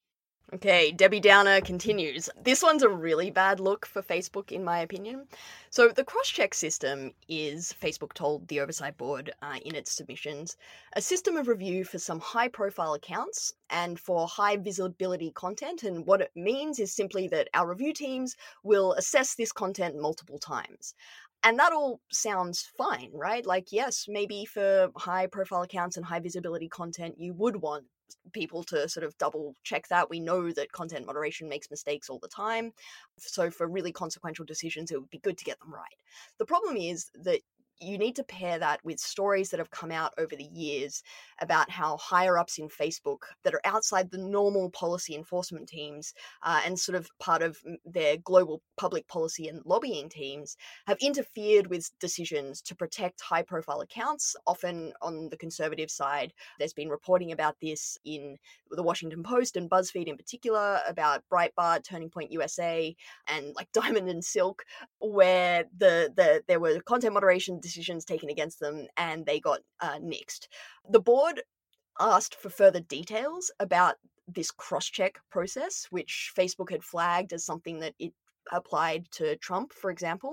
Okay, Debbie Downer continues. This one's a really bad look for Facebook, in my opinion. So the cross-check system is, Facebook told the Oversight Board uh, in its submissions, a system of review for some high-profile accounts and for high-visibility content. And what it means is simply that our review teams will assess this content multiple times. And that all sounds fine, right? Like, yes, maybe for high-profile accounts and high-visibility content, you would want people to sort of double check that. We know that content moderation makes mistakes all the time. So for really consequential decisions, it would be good to get them right. The problem is that you need to pair that with stories that have come out over the years about how higher ups in Facebook that are outside the normal policy enforcement teams uh, and sort of part of their global public policy and lobbying teams have interfered with decisions to protect high profile accounts. Often on the conservative side, there's been reporting about this in the Washington Post and BuzzFeed in particular, about Breitbart, Turning Point U S A, and like Diamond and Silk, where the, the there were content moderation decisions taken against them and they got uh, nixed. The board asked for further details about this cross-check process, which Facebook had flagged as something that it applied to Trump, for example.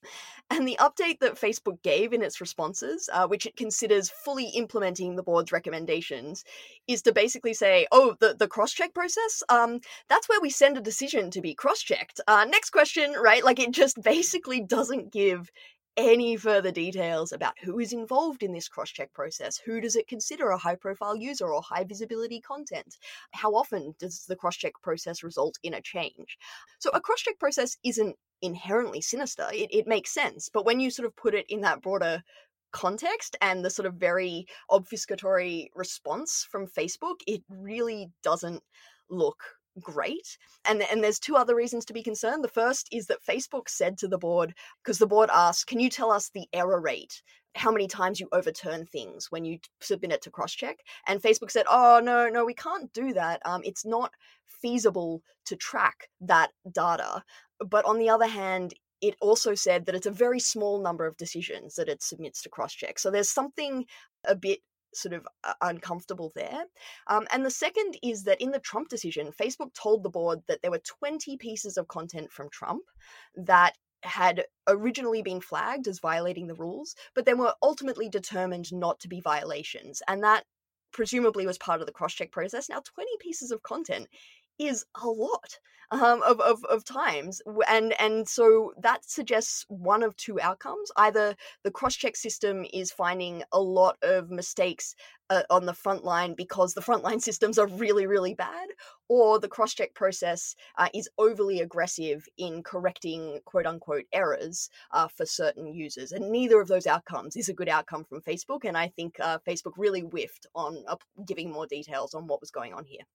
And the update that Facebook gave in its responses, uh, which it considers fully implementing the board's recommendations, is to basically say, oh, the, the cross-check process, um, that's where we send a decision to be cross-checked. Uh, next question, right? Like, it just basically doesn't give any further details about who is involved in this cross-check process. Who does it consider a high-profile user or high-visibility content? How often does the cross-check process result in a change? So a cross-check process isn't inherently sinister. It, it makes sense. But when you sort of put it in that broader context and the sort of very obfuscatory response from Facebook, it really doesn't look great. And, and there's two other reasons to be concerned. The first is that Facebook said to the board, because the board asked, can you tell us the error rate? How many times you overturn things when you submit it to cross-check? And Facebook said, oh, no, no, we can't do that. Um, it's not feasible to track that data. But on the other hand, it also said that it's a very small number of decisions that it submits to cross-check. So there's something a bit sort of uh, uncomfortable there. Um, and the second is that in the Trump decision, Facebook told the board that there were twenty pieces of content from Trump that had originally been flagged as violating the rules, but then were ultimately determined not to be violations. And that presumably was part of the cross-check process. Now, twenty pieces of content is a lot um, of, of, of times. And, and so that suggests one of two outcomes. Either the cross-check system is finding a lot of mistakes uh, on the front line because the frontline systems are really, really bad, or the cross-check process uh, is overly aggressive in correcting quote-unquote errors uh, for certain users. And neither of those outcomes is a good outcome from Facebook. And I think uh, Facebook really whiffed on uh, giving more details on what was going on here.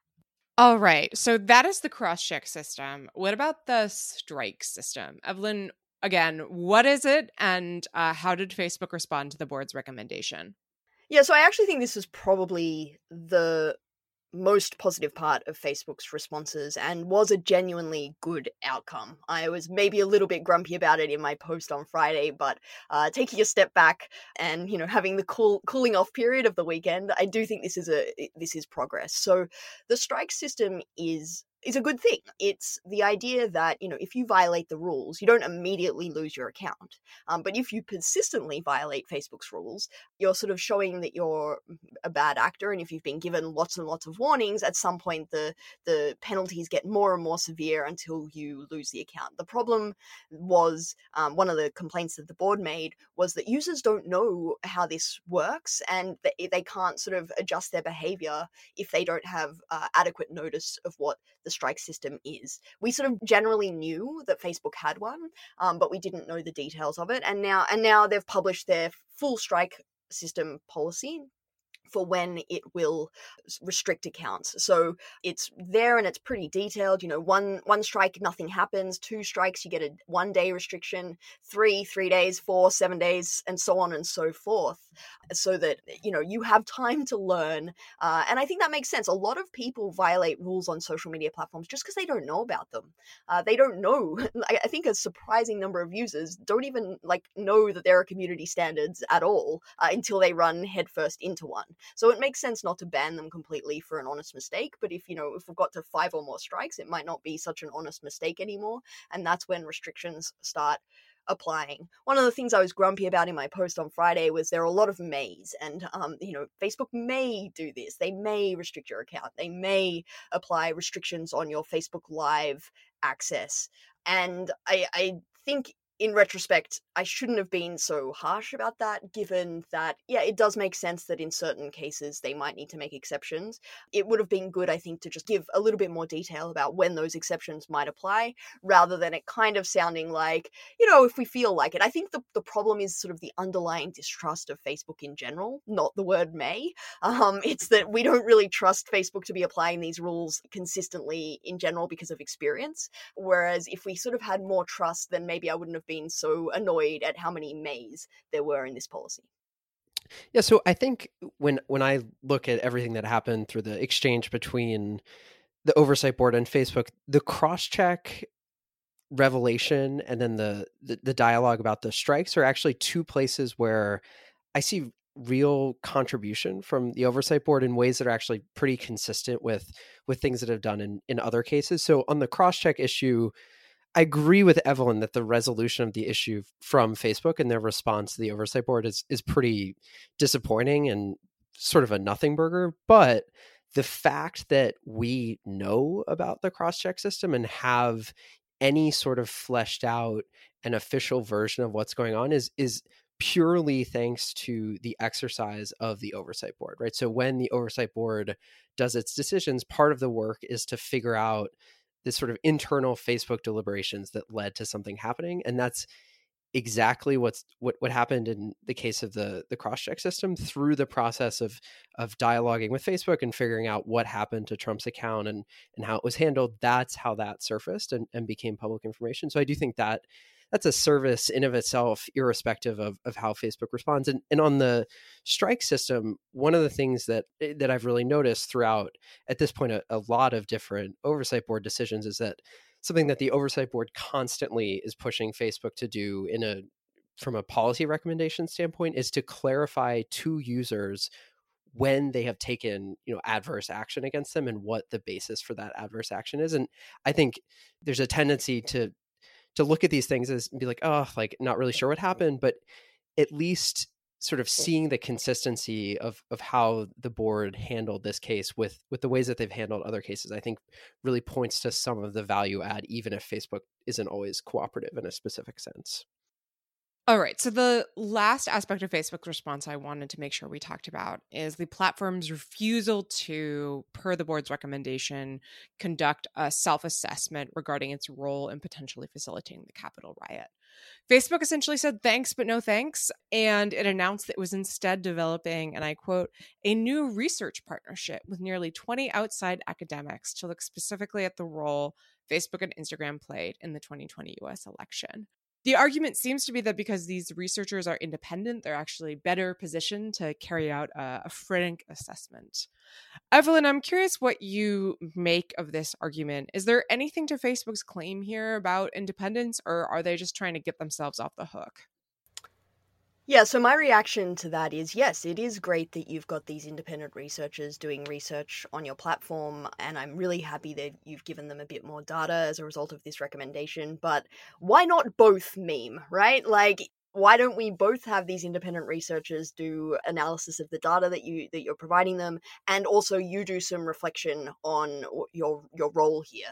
All right. So that is the cross-check system. What about the strike system? Evelyn, again, what is it, and uh, how did Facebook respond to the board's recommendation? Yeah, so I actually think this is probably the most positive part of Facebook's responses and was a genuinely good outcome. I was maybe a little bit grumpy about it in my post on Friday, but uh, taking a step back and, you know, having the cool cooling off period of the weekend, I do think this is a this is progress. So the strike system is is a good thing. It's the idea that, you know, if you violate the rules, you don't immediately lose your account. Um, but if you persistently violate Facebook's rules, you're sort of showing that you're a bad actor. And if you've been given lots and lots of warnings, at some point the the penalties get more and more severe until you lose the account. The problem was, um, one of the complaints that the board made was that users don't know how this works, and they, they can't sort of adjust their behavior if they don't have uh, adequate notice of what the strike system is. We sort of generally knew that Facebook had one, um, but we didn't know the details of it. And now, and now they've published their full strike system policy for when it will restrict accounts. So it's there and it's pretty detailed. You know, one one strike, nothing happens. Two strikes, you get a one day restriction. Three, three days. Four, seven days, and so on and so forth. So that, you know, you have time to learn. Uh, and I think that makes sense. A lot of people violate rules on social media platforms just because they don't know about them. Uh, they don't know. I think a surprising number of users don't even like know that there are community standards at all uh, until they run headfirst into one. So it makes sense not to ban them completely for an honest mistake. But if, you know, if we've got to five or more strikes, it might not be such an honest mistake anymore. And that's when restrictions start applying. One of the things I was grumpy about in my post on Friday was there are a lot of mays, and um, you know, Facebook may do this. They may restrict your account. They may apply restrictions on your Facebook Live access. And I, I think in retrospect, I shouldn't have been so harsh about that, given that, yeah, it does make sense that in certain cases they might need to make exceptions. It would have been good, I think, to just give a little bit more detail about when those exceptions might apply, rather than it kind of sounding like, you know, if we feel like it. I think the, the problem is sort of the underlying distrust of Facebook in general, not the word may. Um, it's that we don't really trust Facebook to be applying these rules consistently in general because of experience. Whereas if we sort of had more trust, then maybe I wouldn't have been so annoyed at how many mays there were in this policy. Yeah, so I think when when I look at everything that happened through the exchange between the oversight board and Facebook, the cross-check revelation and then the, the the dialogue about the strikes are actually two places where I see real contribution from the oversight board in ways that are actually pretty consistent with with things that have done in in other cases. So on the cross-check issue, I agree with Evelyn that the resolution of the issue from Facebook and their response to the oversight board is is pretty disappointing and sort of a nothing burger. But the fact that we know about the cross-check system and have any sort of fleshed out and official version of what's going on is is purely thanks to the exercise of the oversight board, right? So when the oversight board does its decisions, part of the work is to figure out this sort of internal Facebook deliberations that led to something happening. And that's exactly what's what, what happened in the case of the, the cross-check system through the process of of dialoguing with Facebook and figuring out what happened to Trump's account and, and how it was handled. That's how that surfaced and, and became public information. So I do think that that's a service in of itself, irrespective of, of how Facebook responds. And, and on the strike system, one of the things that that I've really noticed throughout, at this point, a, a lot of different oversight board decisions is that something that the oversight board constantly is pushing Facebook to do in a from a policy recommendation standpoint is to clarify to users when they have taken, you know, adverse action against them and what the basis for that adverse action is. And I think there's a tendency to to look at these things as be like, oh, like not really sure what happened, but at least sort of seeing the consistency of of how the board handled this case with with the ways that they've handled other cases, I think really points to some of the value add, even if Facebook isn't always cooperative in a specific sense. All right. So the last aspect of Facebook's response I wanted to make sure we talked about is the platform's refusal to, per the board's recommendation, conduct a self-assessment regarding its role in potentially facilitating the Capitol riot. Facebook essentially said thanks, but no thanks. And it announced that it was instead developing, and I quote, a new research partnership with nearly twenty outside academics to look specifically at the role Facebook and Instagram played in the twenty twenty U S election. The argument seems to be that because these researchers are independent, they're actually better positioned to carry out a, a frank assessment. Evelyn, I'm curious what you make of this argument. Is there anything to Facebook's claim here about independence, or are they just trying to get themselves off the hook? Yeah, so my reaction to that is, yes, it is great that you've got these independent researchers doing research on your platform, and I'm really happy that you've given them a bit more data as a result of this recommendation, but why not both meme, right? Like, why don't we both have these independent researchers do analysis of the data that you that you're providing them, and also you do some reflection on your your role here?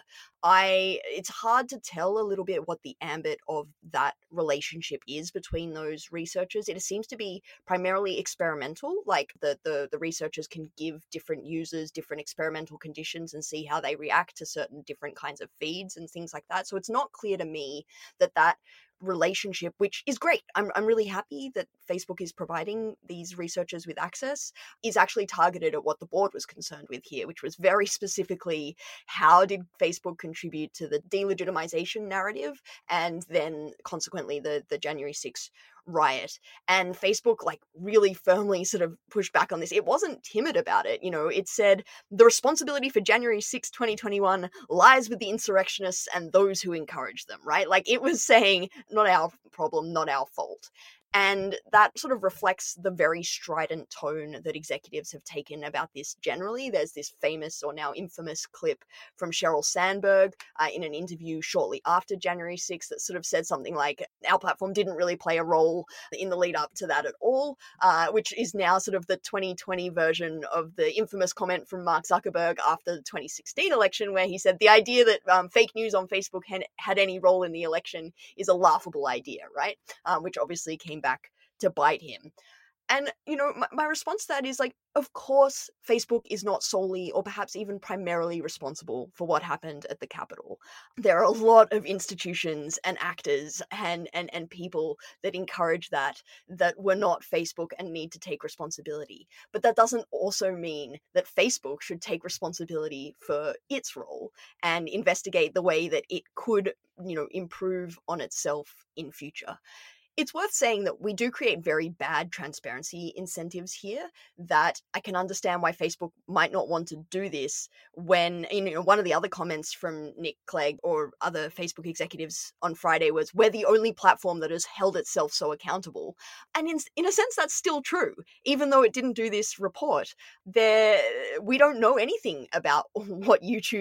I it's hard to tell a little bit what the ambit of that relationship is between those researchers. It seems to be primarily experimental, like the the, the researchers can give different users different experimental conditions and see how they react to certain different kinds of feeds and things like that. So it's not clear to me that that relationship, which is great. I'm I'm really happy that Facebook is providing these researchers with access, is actually targeted at what the board was concerned with here, which was very specifically how did Facebook contribute to the delegitimization narrative and then consequently the, the January sixth riot. And Facebook like really firmly sort of pushed back on this. It wasn't timid about it. You know, it said the responsibility for January sixth, twenty twenty-one lies with the insurrectionists and those who encourage them, right? Like it was saying, not our problem, not our fault. And that sort of reflects the very strident tone that executives have taken about this generally. There's this famous or now infamous clip from Sheryl Sandberg uh, in an interview shortly after January sixth that sort of said something like, our platform didn't really play a role in the lead up to that at all, uh, which is now sort of the twenty twenty version of the infamous comment from Mark Zuckerberg after the twenty sixteen election, where he said the idea that um, fake news on Facebook had, had any role in the election is a laughable idea, right? Um, which obviously came back to bite him. And, you know, my, my response to that is like, of course, Facebook is not solely or perhaps even primarily responsible for what happened at the Capitol. There are a lot of institutions and actors and, and, and people that encourage that, that were not Facebook and need to take responsibility. But that doesn't also mean that Facebook should take responsibility for its role and investigate the way that it could, you know, improve on itself in future. It's worth saying that we do create very bad transparency incentives here, that I can understand why Facebook might not want to do this when, you know, one of the other comments from Nick Clegg or other Facebook executives on Friday was, we're the only platform that has held itself so accountable. And in, in a sense, that's still true. Even though it didn't do this report, there we don't know anything about what YouTube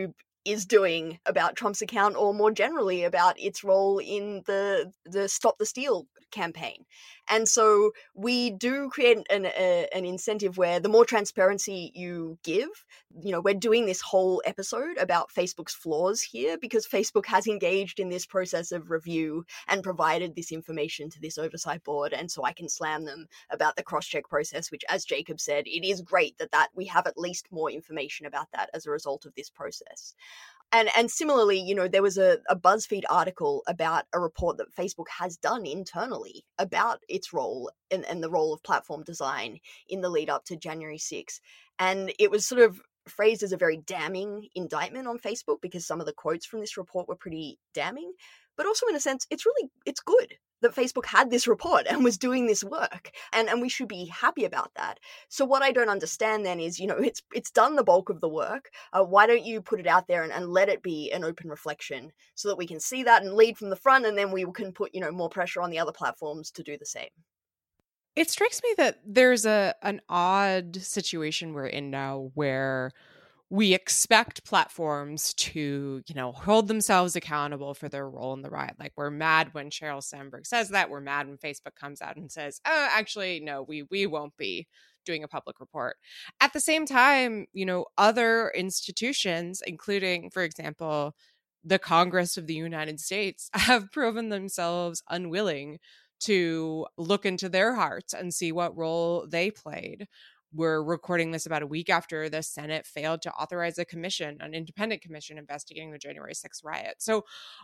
is doing about Trump's account, or more generally about its role in the the Stop the Steal campaign. And so we do create an a, an incentive where the more transparency you give, you know, we're doing this whole episode about Facebook's flaws here because Facebook has engaged in this process of review and provided this information to this oversight board. And so I can slam them about the cross-check process, which, as Jacob said, it is great that, that we have at least more information about that as a result of this process. And and similarly, you know, there was a, a BuzzFeed article about a report that Facebook has done internally about its role and, and the role of platform design in the lead up to January sixth. And it was sort of phrased as a very damning indictment on Facebook because some of the quotes from this report were pretty damning. But also, in a sense, it's really, it's good that Facebook had this report and was doing this work. And, and we should be happy about that. So what I don't understand then is, you know, it's it's done the bulk of the work. Uh, why don't you put it out there and, and let it be an open reflection so that we can see that and lead from the front, and then we can put, you know, more pressure on the other platforms to do the same. It strikes me that there's a an odd situation we're in now where we expect platforms to, you know, hold themselves accountable for their role in the riot. Like, we're mad when Sheryl Sandberg says that. We're mad when Facebook comes out and says, oh, actually, no, we we won't be doing a public report. At the same time, you know, other institutions, including, for example, the Congress of the United States, have proven themselves unwilling to look into their hearts and see what role they played. We're recording this about a week after the Senate failed to authorize a commission, an independent commission investigating the January sixth riot. So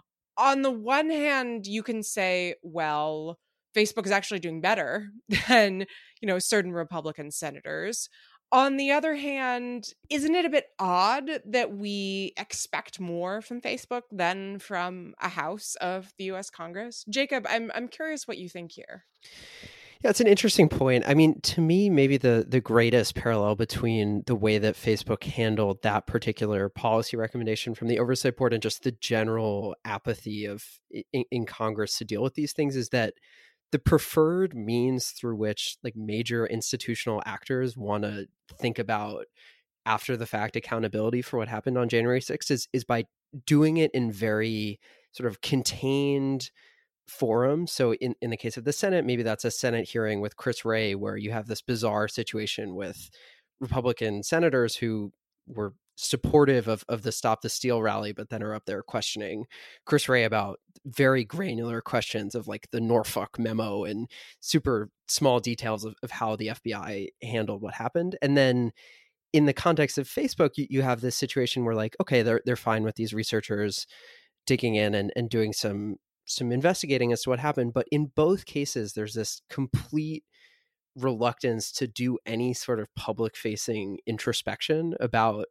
on the one hand, you can say, well, Facebook is actually doing better than, you know, certain Republican senators. On the other hand, isn't it a bit odd that we expect more from Facebook than from a house of the U S Congress? Jacob, I'm I'm curious what you think here. Yeah, it's an interesting point. I mean, to me, maybe the the greatest parallel between the way that Facebook handled that particular policy recommendation from the Oversight Board and just the general apathy of in, in Congress to deal with these things is that the preferred means through which like major institutional actors want to think about after the fact accountability for what happened on January sixth is is by doing it in very sort of contained forum. So in, in the case of the Senate, maybe that's a Senate hearing with Chris Wray, where you have this bizarre situation with Republican senators who were supportive of, of the Stop the Steal rally, but then are up there questioning Chris Wray about very granular questions of like the Norfolk memo and super small details of, of how the F B I handled what happened. And then in the context of Facebook, you, you have this situation where like, okay, they're they're fine with these researchers digging in and, and doing some some investigating as to what happened. But in both cases, there's this complete reluctance to do any sort of public facing introspection about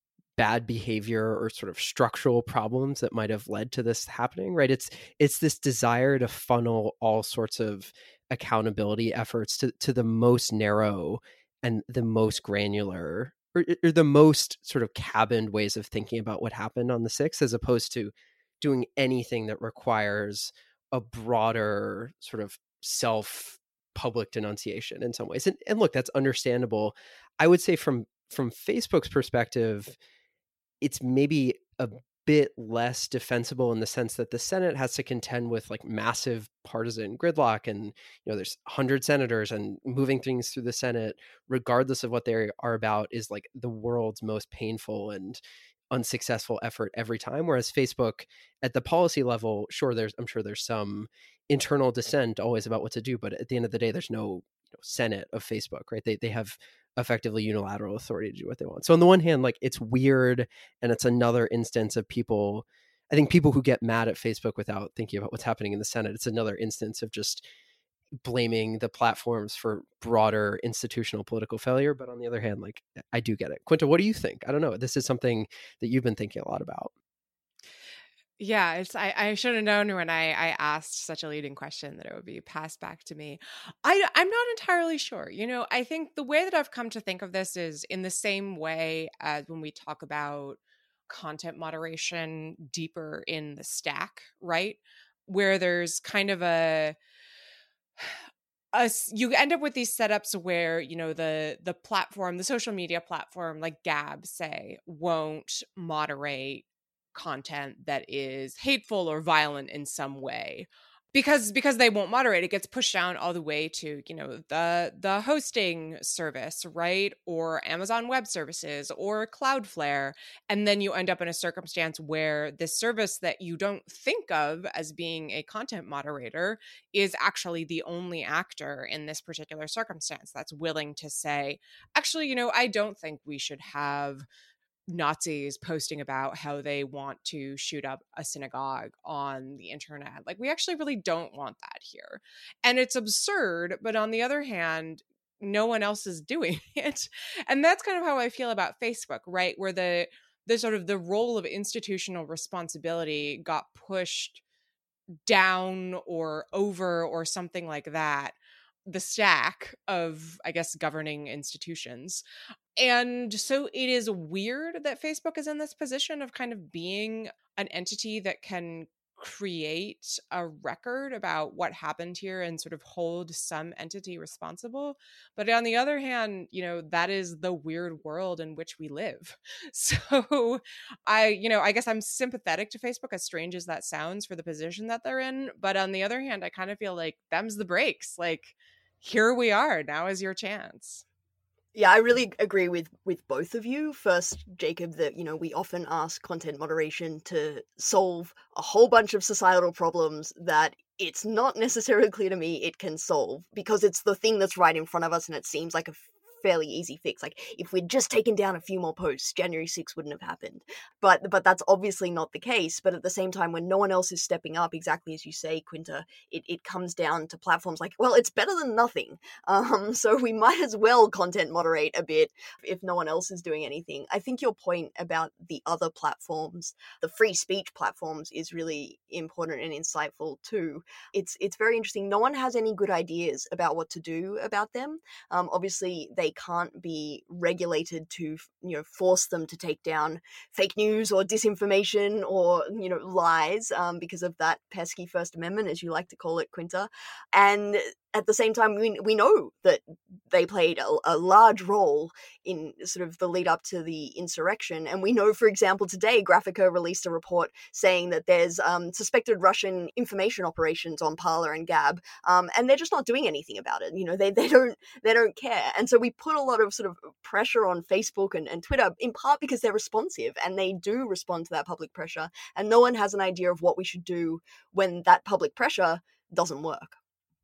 bad behavior or sort of structural problems that might have led to this happening, right? It's it's this desire to funnel all sorts of accountability efforts to, to the most narrow and the most granular or, or the most sort of cabined ways of thinking about what happened on the sixth, as opposed to doing anything that requires a broader sort of self public denunciation in some ways. And, and look, that's understandable. I would say from from Facebook's perspective, it's maybe a bit less defensible in the sense that the Senate has to contend with like massive partisan gridlock, and you know there's one hundred senators, and moving things through the Senate regardless of what they are about is like the world's most painful and unsuccessful effort every time. Whereas Facebook at the policy level, sure, there's I'm sure there's some internal dissent always about what to do, but at the end of the day, there's no you know, Senate of Facebook, right? They they have effectively unilateral authority to do what they want. So on the one hand, like it's weird, and it's another instance of people, I think people who get mad at Facebook without thinking about what's happening in the Senate, it's another instance of just blaming the platforms for broader institutional political failure. But on the other hand, like I do get it. Quinta, what do you think? I don't know. This is something that you've been thinking a lot about. Yeah, it's I, I should have known when I, I asked such a leading question that it would be passed back to me. I, I'm not entirely sure. You know, I think the way that I've come to think of this is in the same way as when we talk about content moderation deeper in the stack, right? Where there's kind of a A, you end up with these setups where, you know, the the platform, the social media platform like Gab, say, won't moderate content that is hateful or violent in some way. Because because they won't moderate, it gets pushed down all the way to, you know, the the hosting service, right? Or Amazon Web Services or Cloudflare. And then you end up in a circumstance where this service that you don't think of as being a content moderator is actually the only actor in this particular circumstance that's willing to say, actually, you know, I don't think we should have Nazis posting about how they want to shoot up a synagogue on the internet. Like, we actually really don't want that here. And it's absurd, but on the other hand, no one else is doing it. And that's kind of how I feel about Facebook, right? Where the the sort of the role of institutional responsibility got pushed down or over or something like that, the stack of, I guess, governing institutions. And so it is weird that Facebook is in this position of kind of being an entity that can create a record about what happened here and sort of hold some entity responsible. But on the other hand, you know, that is the weird world in which we live. So I, you know, I guess I'm sympathetic to Facebook, as strange as that sounds, for the position that they're in. But on the other hand, I kind of feel like them's the breaks. Like, here we are. Now is your chance. Yeah, I really agree with with both of you. First, Jacob, that, you know, we often ask content moderation to solve a whole bunch of societal problems that it's not necessarily clear to me it can solve, because it's the thing that's right in front of us and it seems like a fairly easy fix. Like, if we'd just taken down a few more posts, January sixth wouldn't have happened. But but that's obviously not the case. But at the same time, when no one else is stepping up, exactly as you say, Quinta, it, it comes down to platforms like, well, it's better than nothing. Um, so we might as well content moderate a bit if no one else is doing anything. I think your point about the other platforms, the free speech platforms, is really important and insightful too. It's it's very interesting. No one has any good ideas about what to do about them. Um, obviously, they can't be regulated to, you know, force them to take down fake news or disinformation or, you know, lies, um, because of that pesky First Amendment, as you like to call it, Quinta. And at the same time, we we know that they played a, a large role in sort of the lead up to the insurrection. And we know, for example, today, Graphica released a report saying that there's um, suspected Russian information operations on Parler and Gab, um, and they're just not doing anything about it. You know, they they don't they don't care. And so we put a lot of sort of pressure on Facebook and, and Twitter, in part because they're responsive and they do respond to that public pressure. And no one has an idea of what we should do when that public pressure doesn't work.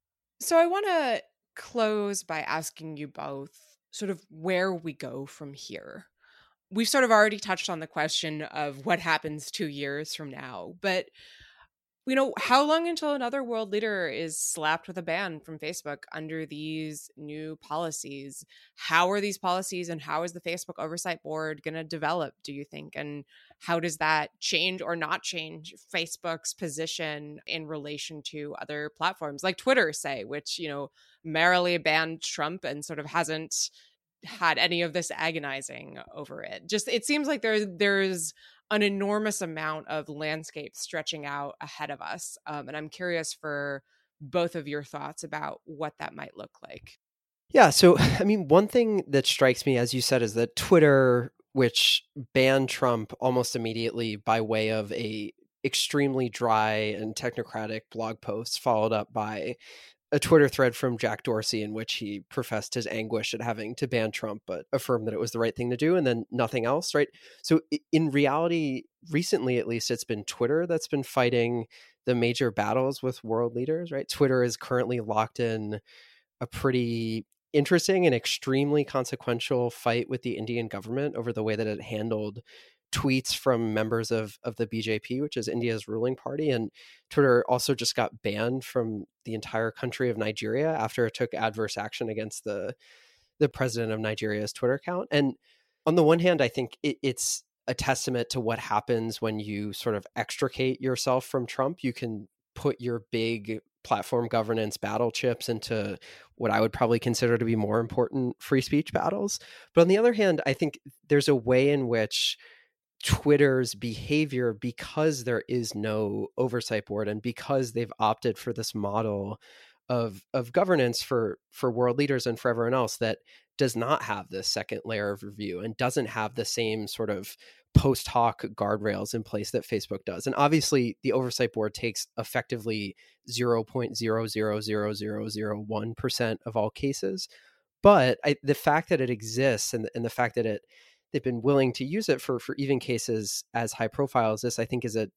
So I want to close by asking you both sort of where we go from here. We've sort of already touched on the question of what happens two years from now, but, you know, how long until another world leader is slapped with a ban from Facebook under these new policies? How are these policies and how is the Facebook Oversight Board going to develop, do you think? And how does that change or not change Facebook's position in relation to other platforms like Twitter, say, which, you know, merrily banned Trump and sort of hasn't had any of this agonizing over it? Just, it seems like there's there's an enormous amount of landscape stretching out ahead of us. Um, and I'm curious for both of your thoughts about what that might look like. Yeah. So, I mean, one thing that strikes me, as you said, is that Twitter, which banned Trump almost immediately by way of a extremely dry and technocratic blog post, followed up by a Twitter thread from Jack Dorsey in which he professed his anguish at having to ban Trump, but affirmed that it was the right thing to do, and then nothing else, right? So in reality, recently at least, it's been Twitter that's been fighting the major battles with world leaders, right? Twitter is currently locked in a pretty interesting and extremely consequential fight with the Indian government over the way that it handled tweets from members of, of the B J P, which is India's ruling party. And Twitter also just got banned from the entire country of Nigeria after it took adverse action against the, the president of Nigeria's Twitter account. And on the one hand, I think it, it's a testament to what happens when you sort of extricate yourself from Trump. You can put your big platform governance battle chips into what I would probably consider to be more important free speech battles. But on the other hand, I think there's a way in which Twitter's behavior, because there is no oversight board and because they've opted for this model of of governance for for world leaders and for everyone else that does not have this second layer of review and doesn't have the same sort of post hoc guardrails in place that Facebook does. And obviously the oversight board takes effectively zero point zero zero zero zero zero one percent of all cases. But I, the fact that it exists and, and the fact that it they've been willing to use it for, for even cases as high profile as this, I think is a,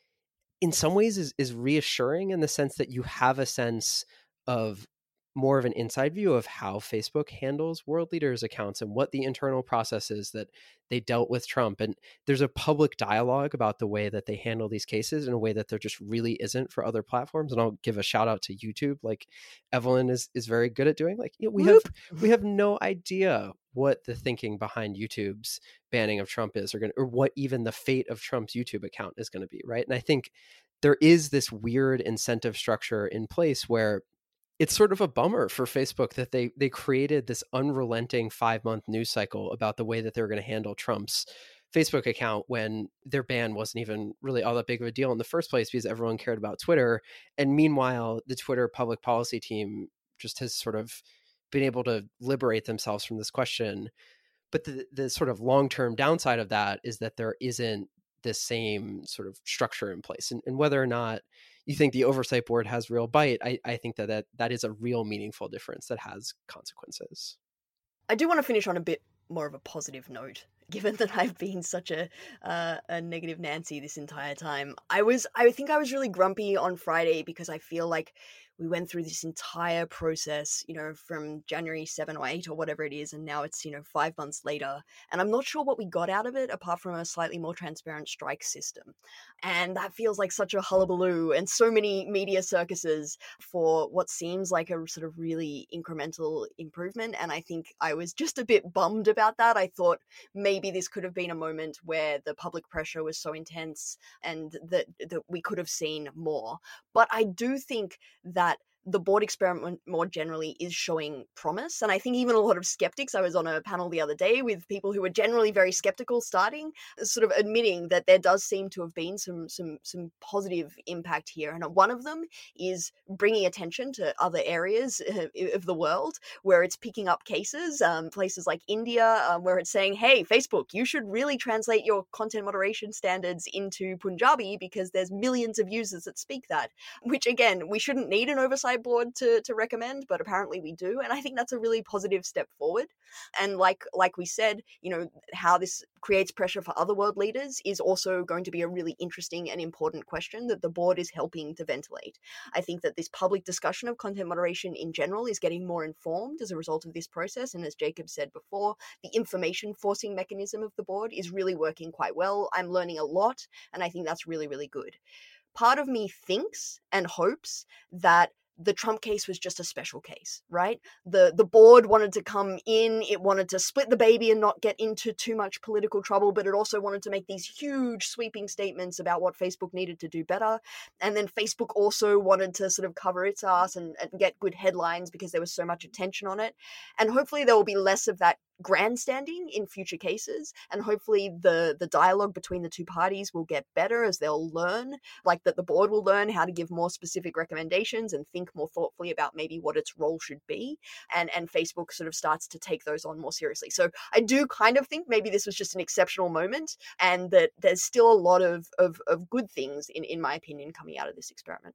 in some ways is, is reassuring in the sense that you have a sense of more of an inside view of how Facebook handles world leaders' accounts and what the internal process is that they dealt with Trump. And there's a public dialogue about the way that they handle these cases in a way that there just really isn't for other platforms. And I'll give a shout out to YouTube, like Evelyn is is very good at doing. Like, you know, we Whoop. have we have no idea what the thinking behind YouTube's banning of Trump is, or going or what even the fate of Trump's YouTube account is going to be, right? And I think there is this weird incentive structure in place where it's sort of a bummer for Facebook that they they created this unrelenting five month news cycle about the way that they were going to handle Trump's Facebook account when their ban wasn't even really all that big of a deal in the first place because everyone cared about Twitter. And meanwhile, the Twitter public policy team just has sort of been able to liberate themselves from this question. But the, the sort of long-term downside of that is that there isn't the same sort of structure in place. And, and whether or not you think the oversight board has real bite, I, I think that, that that is a real meaningful difference that has consequences. I do want to finish on a bit more of a positive note, given that I've been such a uh, a negative Nancy this entire time. I was, I think I was really grumpy on Friday because I feel like we went through this entire process, you know, from January seventh or eighth or whatever it is, and now it's, you know, five months later. And I'm not sure what we got out of it apart from a slightly more transparent strike system. And that feels like such a hullabaloo and so many media circuses for what seems like a sort of really incremental improvement. And I think I was just a bit bummed about that. I thought maybe this could have been a moment where the public pressure was so intense and that, that we could have seen more. But I do think that the board experiment more generally is showing promise. And I think even a lot of skeptics, I was on a panel the other day with people who were generally very skeptical starting, sort of admitting that there does seem to have been some some some positive impact here. And one of them is bringing attention to other areas of the world where it's picking up cases, um, places like India, um, where it's saying, hey, Facebook, you should really translate your content moderation standards into Punjabi because there's millions of users that speak that, which again, we shouldn't need an oversight board to to recommend, but apparently we do, and I think that's a really positive step forward. And like like we said, you know, how this creates pressure for other world leaders is also going to be a really interesting and important question that the board is helping to ventilate. I think that this public discussion of content moderation in general is getting more informed as a result of this process, and as Jacob said before, the information forcing mechanism of the board is really working quite well. I'm learning a lot, and I think that's really, really good. Part of me thinks and hopes that the Trump case was just a special case, right? The the board wanted to come in, it wanted to split the baby and not get into too much political trouble, but it also wanted to make these huge sweeping statements about what Facebook needed to do better. And then Facebook also wanted to sort of cover its ass and, and get good headlines because there was so much attention on it. And hopefully there will be less of that grandstanding in future cases, and hopefully the the dialogue between the two parties will get better as they'll learn, like that the board will learn how to give more specific recommendations and think more thoughtfully about maybe what its role should be, and and Facebook sort of starts to take those on more seriously. So I do kind of think maybe this was just an exceptional moment, and that there's still a lot of of, of good things in in my opinion coming out of this experiment.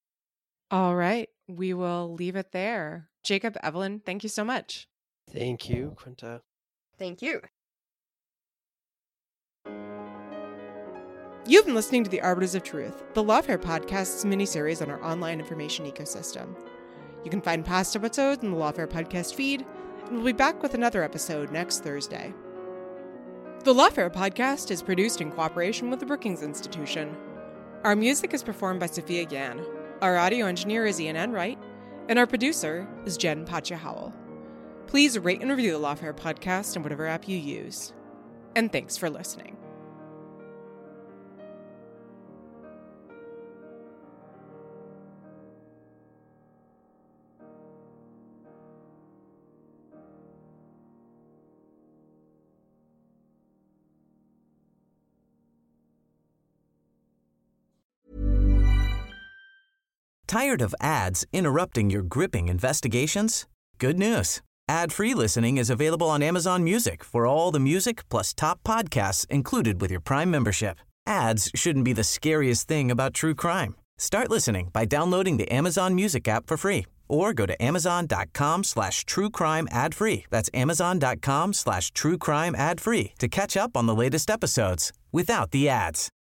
All right, we will leave it there. Jacob, Evelyn, thank you so much. Thank you, Quinta. Thank you. You've been listening to The Arbiters of Truth, the Lawfare podcast's miniseries on our online information ecosystem. You can find past episodes in the Lawfare podcast feed, and we'll be back with another episode next Thursday. The Lawfare podcast is produced in cooperation with the Brookings Institution. Our music is performed by Sophia Yan. Our audio engineer is Ian Enright, and our producer is Jen Patja-Howell. Please rate and review the Lawfare podcast on whatever app you use. And thanks for listening. Tired of ads interrupting your gripping investigations? Good news. Ad-free listening is available on Amazon Music for all the music plus top podcasts included with your Prime membership. Ads shouldn't be the scariest thing about true crime. Start listening by downloading the Amazon Music app for free or go to amazon.com slash true crime ad free. That's amazon.com slash true crime ad free to catch up on the latest episodes without the ads.